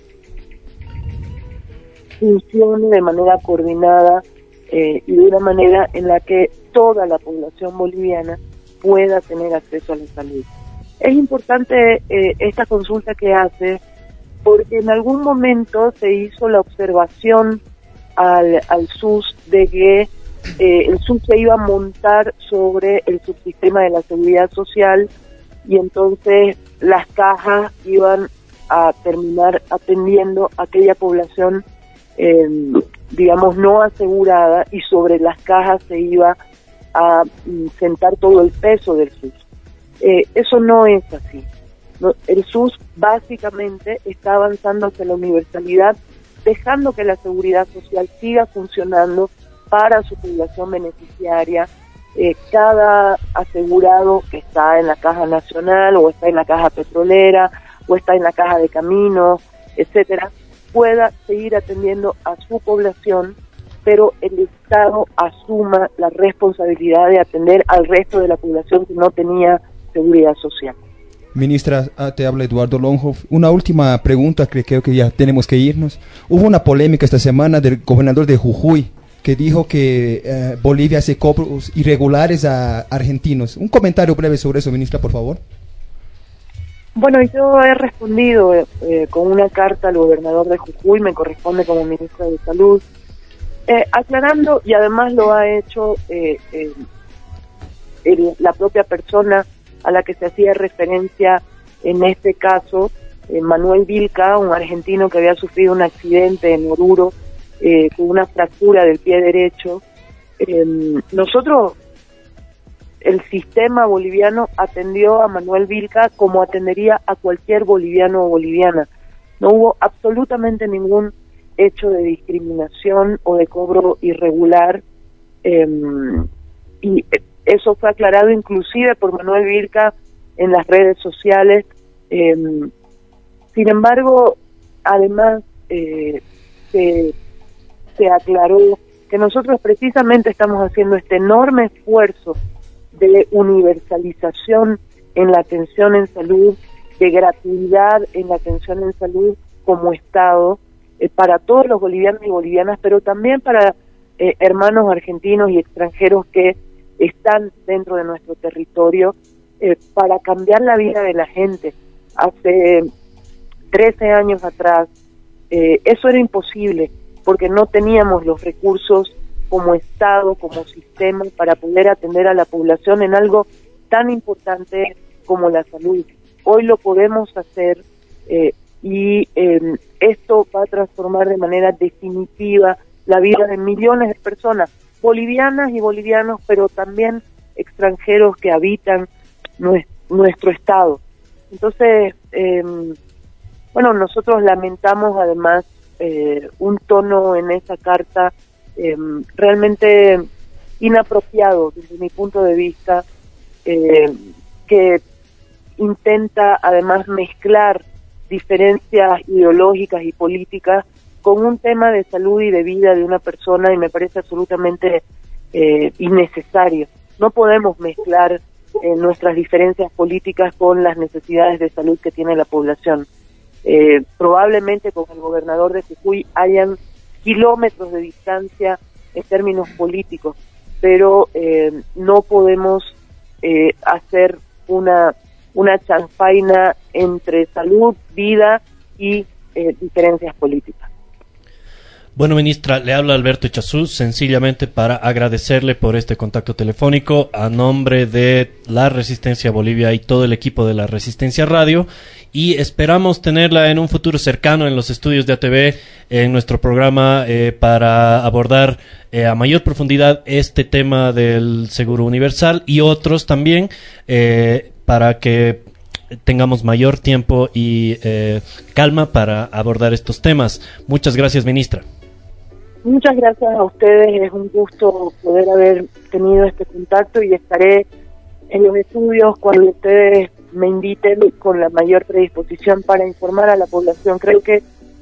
M: funcione de manera coordinada eh, y de una manera en la que toda la población boliviana pueda tener acceso a la salud. Es importante eh, esta consulta que hace, porque en algún momento se hizo la observación al, al S U S de que eh, el S U S se iba a montar sobre el subsistema de la seguridad social, y entonces las cajas iban a terminar atendiendo a aquella población eh, digamos no asegurada, y sobre las cajas se iba a mm, sentar todo el peso del S U S. Eh, eso no es así. No, el S U S básicamente está avanzando hacia la universalidad, dejando que la seguridad social siga funcionando para su población beneficiaria. Eh, cada asegurado que está en la Caja Nacional, o está en la Caja Petrolera, o está en la Caja de Caminos, etcétera, pueda seguir atendiendo a su población, pero el Estado asuma la responsabilidad de atender al resto de la población que no tenía seguridad social.
B: Ministra, te habla Eduardo Longhoff. Una última pregunta, que creo que ya tenemos que irnos. Hubo una polémica esta semana del gobernador de Jujuy, que dijo que eh, Bolivia hace cobros irregulares a argentinos. Un comentario breve sobre eso, ministra, por favor.
M: Bueno, yo he respondido eh, con una carta al gobernador de Jujuy, me corresponde como ministra de Salud, eh, aclarando, y además lo ha hecho eh, eh, el, la propia persona a la que se hacía referencia en este caso, eh, Manuel Vilca, un argentino que había sufrido un accidente en Oruro eh, con una fractura del pie derecho. Eh, nosotros, el sistema boliviano atendió a Manuel Vilca como atendería a cualquier boliviano o boliviana. No hubo absolutamente ningún hecho de discriminación o de cobro irregular, eh, y eso fue aclarado inclusive por Manuel Vilca en las redes sociales. Eh, sin embargo, además eh, se, se aclaró que nosotros precisamente estamos haciendo este enorme esfuerzo de universalización en la atención en salud, de gratuidad en la atención en salud como Estado, eh, para todos los bolivianos y bolivianas, pero también para eh, hermanos argentinos y extranjeros que están dentro de nuestro territorio, eh, para cambiar la vida de la gente. Hace trece años atrás eh, eso era imposible, porque no teníamos los recursos como Estado, como sistema, para poder atender a la población en algo tan importante como la salud. Hoy lo podemos hacer, eh, y eh, esto va a transformar de manera definitiva la vida de millones de personas, bolivianas y bolivianos, pero también extranjeros que habitan nuestro, nuestro estado. Entonces, eh, bueno, nosotros lamentamos además eh, un tono en esa carta eh, realmente inapropiado desde mi punto de vista, eh, que intenta además mezclar diferencias ideológicas y políticas con un tema de salud y de vida de una persona, y me parece absolutamente eh, innecesario. No podemos mezclar eh, nuestras diferencias políticas con las necesidades de salud que tiene la población. Eh, probablemente con el gobernador de Jujuy hayan kilómetros de distancia en términos políticos, pero eh, no podemos eh, hacer una una chanfaina entre salud, vida y eh, diferencias políticas.
A: Bueno, ministra, le habla Alberto Echazú, sencillamente para agradecerle por este contacto telefónico a nombre de La Resistencia Bolivia y todo el equipo de La Resistencia Radio, y esperamos tenerla en un futuro cercano en los estudios de A T V en nuestro programa eh, para abordar eh, a mayor profundidad este tema del seguro universal y otros también, eh, para que tengamos mayor tiempo y eh, calma para abordar estos temas. Muchas gracias, ministra.
M: Muchas gracias a ustedes, es un gusto poder haber tenido este contacto, y estaré en los estudios cuando ustedes me inviten con la mayor predisposición para informar a la población. Creo que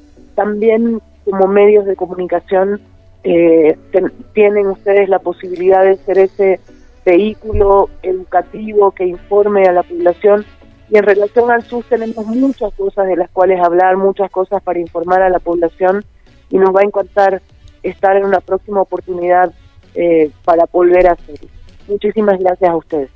M: también como medios de comunicación eh, ten, tienen ustedes la posibilidad de ser ese vehículo educativo que informe a la población, y en relación al S U S tenemos muchas cosas de las cuales hablar, muchas cosas para informar a la población, y nos va a encantar estar en una próxima oportunidad eh, para volver a hacerlo. Muchísimas gracias a ustedes.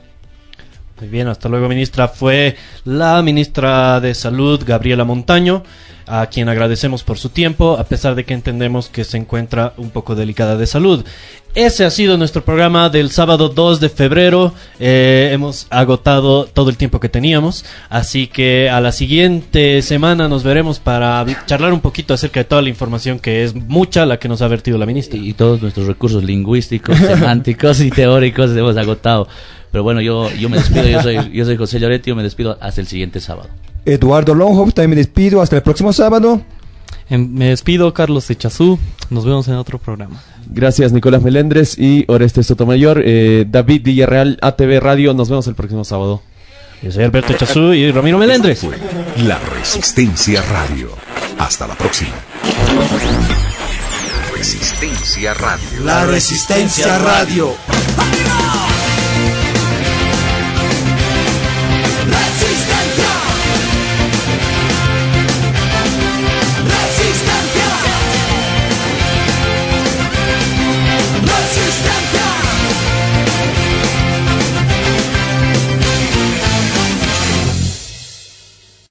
A: Muy bien, hasta luego, ministra. Fue la ministra de Salud, Gabriela Montaño, a quien agradecemos por su tiempo, a pesar de que entendemos que se encuentra un poco delicada de salud. Ese ha sido nuestro programa del sábado dos de febrero. Eh, hemos agotado todo el tiempo que teníamos, así que a la siguiente semana nos veremos para charlar un poquito acerca de toda la información, que es mucha la que nos ha vertido la ministra.
D: Y todos nuestros recursos lingüísticos, semánticos y teóricos hemos agotado. Pero bueno, yo, yo me despido, yo soy, yo soy José Lloretti, yo me despido hasta el siguiente sábado.
B: Eduardo Longhoff, también me despido, hasta el próximo sábado.
N: Me despido, Carlos Echazú, nos vemos en otro programa.
C: Gracias, Nicolás Melendres y Orestes Sotomayor. eh, David Villarreal, A T V Radio, nos vemos el próximo sábado.
A: Yo soy Alberto Echazú y Ramiro Melendres.
G: La Resistencia Radio. Hasta la próxima. Resistencia Radio.
H: La Resistencia Radio.